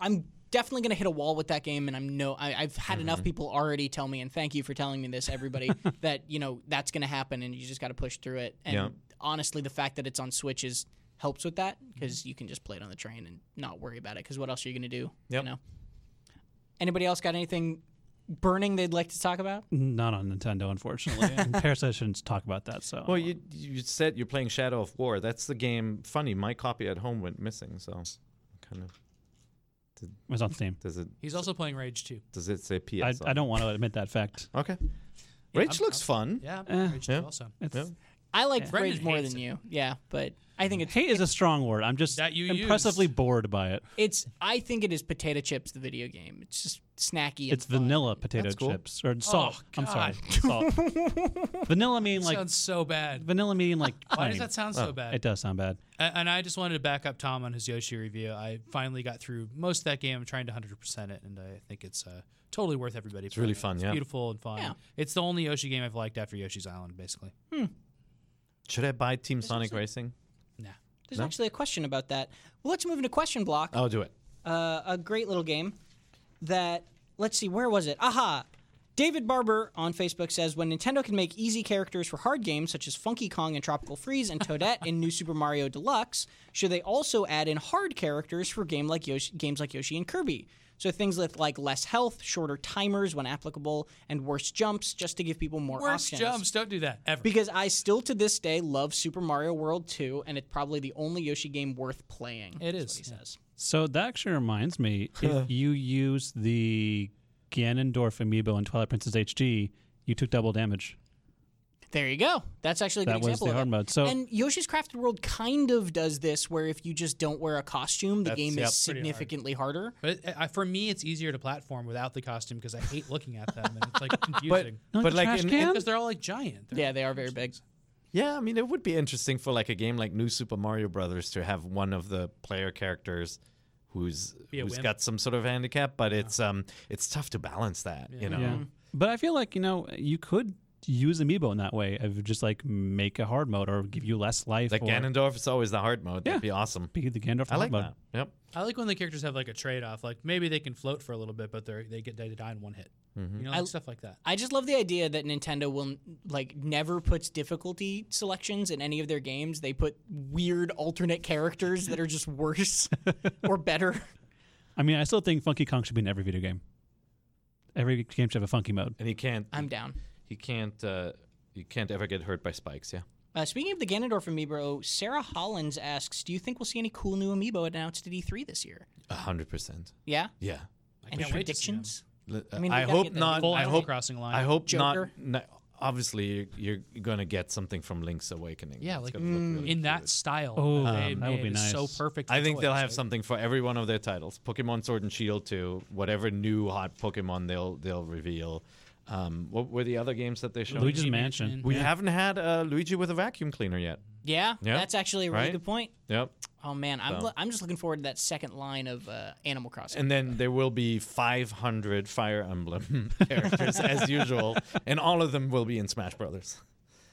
definitely going to hit a wall with that game, and I'm no, I, I've had Mm-hmm. enough people already tell me, and thank you for telling me this, everybody, that you know that's going to happen, and you just got to push through it. And Yeah. honestly, the fact that it's on Switch is helps with that Mm-hmm. because you can just play it on the train and not worry about it. Because what else are you going to do? Yep. You know. Anybody else got anything burning they'd like to talk about? Not on Nintendo, unfortunately. And Parasite shouldn't talk about that. So Well, you you said you're playing Shadow of War. That's the game. Funny, my copy at home went missing. So, kind of. it's on Steam. Does it He's also playing Rage two. does it say P I, S? I don't want to admit that fact. Okay. Yeah, Rage I'm- looks fun. Yeah, I'm Eh. playing Rage two Yeah. also. It's, Yeah. I like Yeah. Rage Brendan more hates than it. you. Yeah, but I think it's Hate is a strong word. I'm just That you impressively use. bored by it. it's. I think it is potato chips, the video game. It's just snacky. And It's fun. vanilla potato That's cool. chips or salt. I'm sorry, God. salt. Vanilla mean like sounds so bad. vanilla mean like. Why plain. does that sound so bad? It does sound bad. A- And I just wanted to back up Tom on his Yoshi review. I finally got through most of that game. I'm trying to one hundred percent it, and I think it's uh, totally worth everybody. It's really fun, It's yeah. beautiful and fun. Yeah. It's the only Yoshi game I've liked after Yoshi's Island, basically. Should I buy Team Sonic Racing? Nah. There's No? actually a question about that. Well, let's move into question block. I'll do it. Uh, a great little game that, let's see, where was it? Aha! David Barber on Facebook says, when Nintendo can make easy characters for hard games such as Funky Kong and Tropical Freeze and Toadette in New Super Mario Deluxe, should they also add in hard characters for game like Yoshi, games like Yoshi and Kirby? So things with like less health, shorter timers when applicable, and worse jumps, just to give people more Worst options. jumps. Don't do that ever. Because I still to this day love Super Mario World two, and it's probably the only Yoshi game worth playing. It That's is, what he yeah. says. So that actually reminds me, if you use the Ganondorf amiibo in Twilight Princess H D, you took double damage. There you go. That's actually a good That was example the of hard it. mode. So And Yoshi's Crafted World kind of does this, where if you just don't wear a costume, the That's- game yep. is Pretty hard. significantly harder. But it, I, for me, it's easier to platform without the costume because I hate looking at them and it's like confusing. Not but the like trash in- can? Because they're all like giant. They're Yeah, they are very big. Yeah, I mean, it would be interesting for like a game like New Super Mario Brothers to have one of the player characters who's Be a who's wimp. got some sort of handicap, but it's um it's tough to balance that, you know. yeah. But I feel like, you know, you could use amiibo in that way of just like make a hard mode or give you less life. Like or Ganondorf is always the hard mode. Yeah. That'd be awesome. be the Ganondorf I like hard mode. that. Yep. I like when the characters have like a trade off. Like maybe they can float for a little bit, but they they get they die in one hit. Mm-hmm. You know, I- like stuff like that. I just love the idea that Nintendo will like never puts difficulty selections in any of their games. They put weird alternate characters that are just worse or better. I mean, I still think Funky Kong should be in every video game. Every game should have a funky mode. And he can't I'm down. he can't uh you can't ever get hurt by spikes, yeah. Uh, speaking of the Ganondorf amiibo, Sarah Hollins asks, "Do you think we'll see any cool new amiibo announced at E three this year?" A hundred percent. Yeah. Yeah. I Any can't wait to see them. predictions? L- I mean, I we gotta hope get that not. Full I Animal hope Crossing line. I hope Joker. not. No, obviously, you're, you're going to get something from Link's Awakening. Yeah, It's like gonna look really in that good. style. Oh, they that would made be is so nice. perfect. I for think they'll toys, have right? something for every one of their titles. Pokemon Sword and Shield two, whatever new hot Pokemon they'll they'll reveal. Um, what were the other games that they showed? Luigi's Luigi Mansion. Mansion. We Yeah. haven't had uh, Luigi with a vacuum cleaner yet. Yeah, Yeah. that's actually a really Right? good point. Yep. Oh man, I'm So. lo- I'm just looking forward to that second line of uh, Animal Crossing. And then there will be five hundred Fire Emblem characters as usual, and all of them will be in Smash Brothers.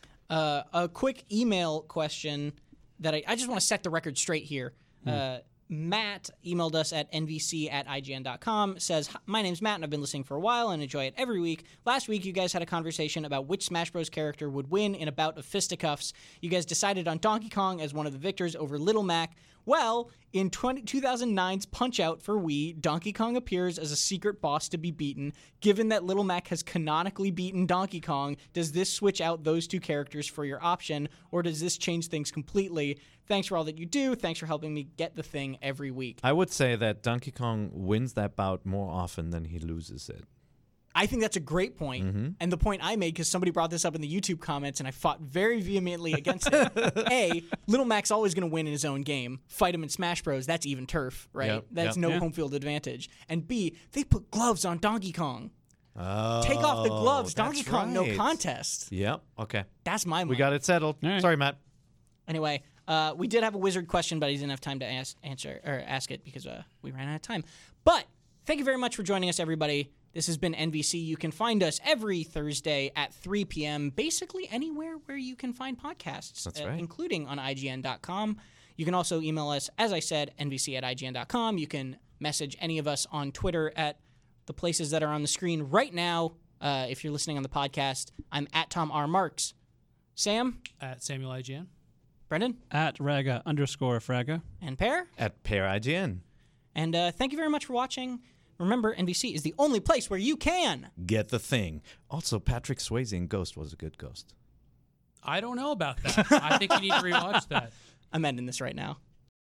Uh, a quick email question that I, I just want to set the record straight here. Uh, Matt emailed us at n v c at i g n dot com, says, "Hi, my name's Matt and I've been listening for a while and enjoy it every week. Last week you guys had a conversation about which Smash Bros. Character would win in a bout of fisticuffs. You guys decided on Donkey Kong as one of the victors over Little Mac. Well, in twenty, two thousand nine's Punch-Out for Wii, Donkey Kong appears as a secret boss to be beaten. Given that Little Mac has canonically beaten Donkey Kong, does this switch out those two characters for your option, or does this change things completely? Thanks for all that you do. Thanks for helping me get the thing every week." I would say that Donkey Kong wins that bout more often than he loses it. I think that's a great point. Mm-hmm. And the point I made, because somebody brought this up in the YouTube comments, and I fought very vehemently against it. A, Little Mac's always going to win in his own game. Fight him in Smash Bros. That's even turf, right? Yep, That's yep. no Yeah. home field advantage. And B, they put gloves on Donkey Kong. Oh, Take off the gloves. that's Donkey Kong, no right. contest. Yep. Okay. That's my We mind. got it settled. All right. Sorry, Matt. Anyway, uh, we did have a wizard question, but he didn't have time to ask, answer or ask it because uh, we ran out of time. But thank you very much for joining us, everybody. This has been N V C. You can find us every Thursday at three p.m., basically anywhere where you can find podcasts, That's uh, right. including on I G N dot com. You can also email us, as I said, N V C at I G N dot com. You can message any of us on Twitter at the places that are on the screen right now. Uh, if you're listening on the podcast, I'm at Tom R. Marks. Sam? At Samuel I G N. Brendan? At Raga underscore Fraga. And Pear? At Pear I G N. And uh, thank you very much for watching. Remember, N V C is the only place where you can get the thing. Also, Patrick Swayze in Ghost was a good ghost. I don't know about that. I think you need to rewatch that. I'm ending this right now.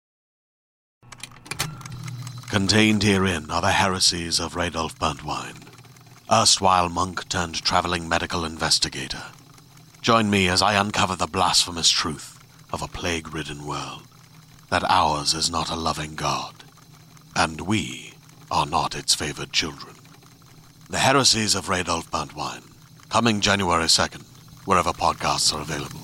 Contained herein are the heresies of Radolf Burntwine, erstwhile monk turned traveling medical investigator. Join me as I uncover the blasphemous truth of a plague-ridden world, that ours is not a loving God, and we are not its favored children. The Heresies of Radolf Burntwine, coming January second, wherever podcasts are available.